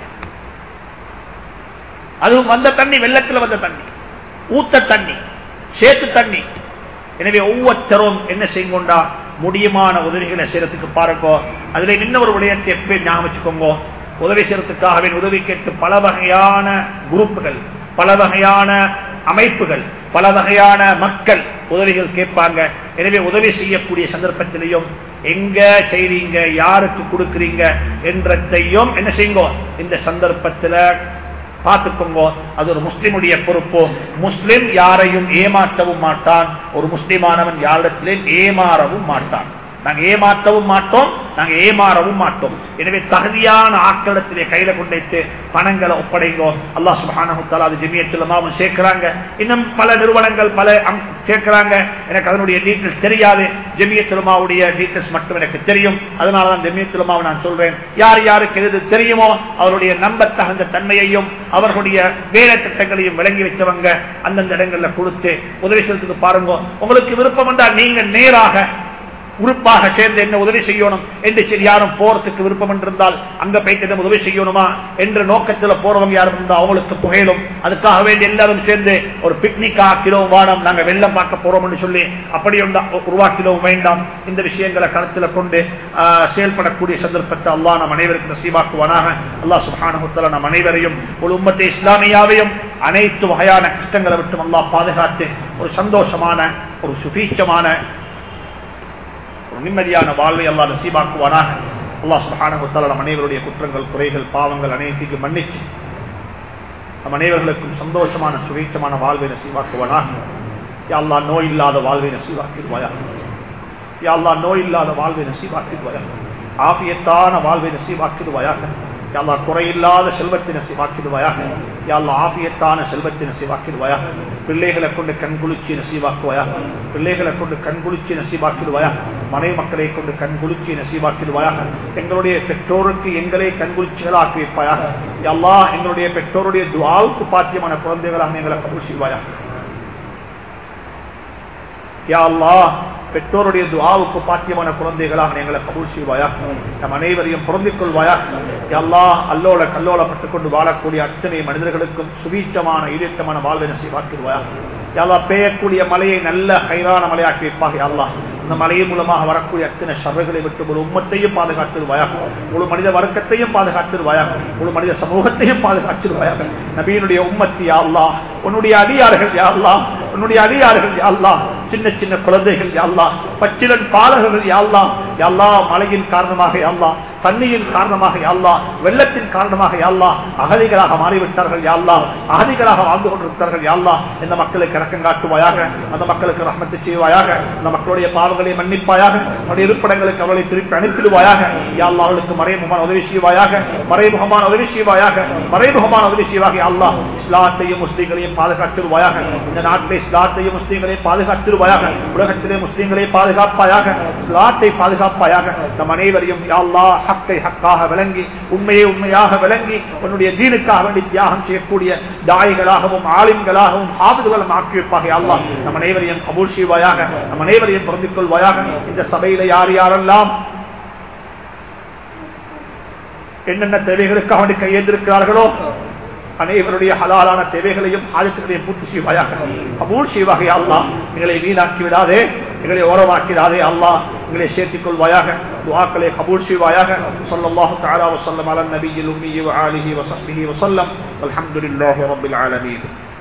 அதுவும் வந்த தண்ணி வெள்ளத்துல வந்த தண்ணி, ஊத்த தண்ணி, சேத்து தண்ணி. எனவே ஒவ்வொருத்தரும் என்ன செய்யுங்கொண்டா முடியுமான உதவிகளை செய்யறதுக்கு பாருங்க. அதுல இன்னொரு விடயத்தை எப்பயும் ஞாபகம் வச்சுக்கோங்க. உதவி செய்யறதுக்காகவே உதவி கேட்டு பல வகையான குரூப்புகள், பல வகையான அமைப்புகள், பல வகையான மக்கள் உதவிகள் கேட்பாங்க. எனவே உதவி செய்யக்கூடிய சந்தர்ப்பத்திலையும் எங்க செய்றீங்க, யாருக்கு கொடுக்குறீங்க என்றதையும் என்ன செய்யுங்க இந்த சந்தர்ப்பத்தில் பார்த்துக்கோங்க. அது ஒரு முஸ்லிமுடைய பொறுப்பு. முஸ்லிம் யாரையும் ஏமாற்றவும் மாட்டான், ஒரு முஸ்லிமானவன் யாரிடத்திலும் ஏமாறவும் மாட்டான். நாங்க ஏமாற்றவும் மாட்டோம், நாங்க ஏமாறவும் மாட்டோம். எனவே தகுதியான ஆக்களிடத்திலே கையில கொண்டு பணங்களை ஒப்படைங்கோ. அல்லாஹ் சுப்ஹானஹு வ தஆலா ஜமியத்துல் உலமாவும் சேர்க்கிறாங்க, இன்னும் பல நிறுவனங்கள் பல சேர்க்கிறாங்க. எனக்கு அதனுடைய டீட்டெயில்ஸ் தெரியாது, ஜமியத்துல் உலமாவுடைய டீட்டெயில்ஸ் மட்டும் எனக்கு தெரியும். அதனாலதான் ஜமியத்துல் உலமாவை நான் சொல்றேன். யார் யாருக்கு எது தெரியுமோ அவருடைய நம்ப தகுந்த தன்மையையும் அவர்களுடைய வேலை திட்டங்களையும் விளங்கி வச்சவங்க அந்தந்த இடங்கள்ல கொடுத்து உதவி செலுத்துக்கு பாருங்க. உங்களுக்கு விருப்பம் என்றால் நீங்க நேராக உறுப்பாக சேர்ந்து என்ன உதவி செய்யணும் என்று சரி யாரும் போறதுக்கு விருப்பம் என்றிருந்தால் அங்க போயிட்டு உதவி செய்யணுமா என்ற நோக்கத்தில் போறவங்க யாரும் இருந்தால் அவங்களுக்கு புகையிலும். அதுக்காக வேண்டி எல்லாரும் சேர்ந்து ஒரு பிக்னிக் ஆக்கிலோம் வானம் நாங்க வெள்ளம் பார்க்க போறோம் என்று சொல்லி அப்படி உருவாக்கிலோம் வேண்டாம். இந்த விஷயங்களை கருத்தில் கொண்டு செயல்படக்கூடிய சந்தர்ப்பத்தை அல்லாஹ் நம் அனைவருக்கு நசீபாக்குவானாக. அல்லாஹ் சுப்ஹானஹு வ தஆலா நம் அனைவரையும் ஒரு உம்மத்தை இஸ்லாமியாவையும் அனைத்து வகையான கஷ்டங்களை விட்டு அல்லாஹ் பாதுகாத்து ஒரு சந்தோஷமான ஒரு சுபீட்சமான ஒரு நிம்மதியான வாழ்வை அல்லாஹ் நசீபாக்குவானாக. அல்லாஹ் சுப்ஹானஹு வ தஆலா நம் அனைவருடைய குற்றங்கள் குறைகள் பாவங்கள் அனைத்தையும் மன்னித்து நம் அனைவர்களுக்கும் சந்தோஷமான சுபீட்சமான வாழ்வை நசீபாக்குவானாக. யா அல்லாஹ் நோய் இல்லாத வாழ்வை நசீபாக்கிடுவாயாக. யா அல்லாஹ் நோய் இல்லாத வாழ்வை நசீபாக்கிடுவாயாக. ஆஃபியத்தான வாழ்வை நசீபாக்கிடுவாயாக. யா அல்லாஹ் குறையில்லாத செல்வத்தை நசீபாக்கிடுவாயாக யா அல்லாஹ் ஆஃபியத்தான செல்வத்தை நசீபாக்கிடுவாயாக பிள்ளைகளை கொண்டு கண்குளிர்ச்சி நசீபாக்குவாயாக பிள்ளைகளை கொண்டு கண்குளிர்ச்சி நசீபாக்கிடுவாயாக மனைவி மக்களை கொண்டு கண்குளிர்ச்சி நசீபாக்கிடுவாயாக எங்களுடைய பெற்றோருக்கு எங்களை கண்குளிர்ச்சிகளாக்கி வைப்பாயாக யா அல்லாஹ் எங்களுடைய பெற்றோருடைய துஆவுக்கு பாத்தியமான குழந்தைகளாக எங்களை கபூல் செய்வாயாக யா அல்லாஹ் பெற்றோருடைய துஆவுக்கு பாத்தியமான குழந்தைகளாக எங்களை கபூல் செய்வாயாக நம் அனைவரையும் பொருந்திக் கொள்வாயாக யா அல்லாஹ் அல்லோல கல்லோலப்பட்டுக் கொண்டு வாழக்கூடிய அத்தனை மனிதர்களுக்கும் சுபீட்சமான ஈடேற்றமான வாழ்வை நசீபாக்கிடுவாயாக யா அல்லாஹ் பெய்யக்கூடிய மழையை நல்ல ஹைரான மழையாக்கி வைப்பாக யா அல்லாஹ் அந்த மழையின் மூலமாக வரக்கூடிய அத்தனை ஷர்களை விட்டு ஒரு உம்மத்தையும் பாதுகாத்துருவாயாக ஒரு மனித வர்க்கத்தையும் பாதுகாத்துருவாயாக ஒரு மனித சமூகத்தையும் பாதுகாத்துருவாயாக நபியினுடைய உம்மத்தி யா அல்லாஹ் உன்னுடைய அடியார்கள் யா அல்லாஹ் உன்னுடைய அடியார்கள் யா அல்லாஹ் சின்ன சின்ன குழந்தைகள் யா அல்லாஹ் பச்சிலன் பாலகர்கள் யா அல்லாஹ் யா அல்லாஹ் மழையின் காரணமாக யா அல்லாஹ் தண்ணியின் காரணமாக யா அல்லாஹ் வெள்ளத்தின் காரணமாக யா அல்லாஹ் அகதிகளாக மாறிவிட்டார்கள் யா அல்லாஹ் அகதிகளாக வாழ்ந்து கொண்டிருக்கிறார்கள் யா அல்லாஹ் இந்த மக்களுக்கு இரக்கம் காட்டுவாயாக அந்த மக்களுக்கு ரஹ்மத்து செய்வாயாக அந்த மக்களுடைய பாவங்களை மன்னிப்பாயாக அவருடைய இருப்பிடங்களுக்கு அவர்களை திருப்பி அனுப்பிடுவாயாக யா அல்லாஹ் அவர்களுக்கு மறைமுகமான உதவி செய்வாயாக மறைமுகமான உதவி செய்வாயாக மறைமுகமான உதவி செய்வாக யா அல்லாஹ் இஸ்லாத்தையும் முஸ்லிம்களையும் பாதுகாத்துருவாயாக இந்த நாட்டிலே இஸ்லாத்தையும் முஸ்லிம்களையும் பாதுகாத்துருவாயாக உலகத்திலே முஸ்லிம்களை பாதுகாப்பாயாக இஸ்லாத்தை பாதுகாப்பாயாக நம் அனைவரையும் யா அல்லாஹ் ஹக்கை ஹக்காக விளங்கி உண்மையை உண்மையாக விளங்கி உன்னுடைய தீனுக்காக வேண்டி தியாகம் செய்யக்கூடிய தாயிகளாகவும் ஆலிம்களாகவும் ஆபதுகளும் ஆக்கி வைப்பாக யா அல்லாஹ் நம் அனைவரையும் கபூல் செய்வாயாக நம் அனைவரையும் பொருந்திக் கொள்வாயாக இந்த சபையில யார் யாரெல்லாம் என்னென்ன தேவைகளுக்காக வேண்டி கையெழுந்திருக்கிறார்களோ அனைவருடைய ஹலாலான தேவைகளையும் ஆதித்துகளையும் பூர்த்தி செய்வாயாக கபூல் செய்வாக யா அல்லாஹ் எங்களை வீணாக்கி விடாதே எங்களை ஓரமாக்கிறாதே அல்லாஹ் எங்களை சேர்த்துக் கொள்வாயாக துஆக்களை கபூல் செய்வாயாக ஸல்லல்லாஹு தஆலா வஸல்லம் அலா நபியில் உம்மி வ ஆலிஹி வ ஸஹ்பிஹி வஸல்லம் வல்ஹம்துலில்லாஹி ரப்பில் ஆலமீன்.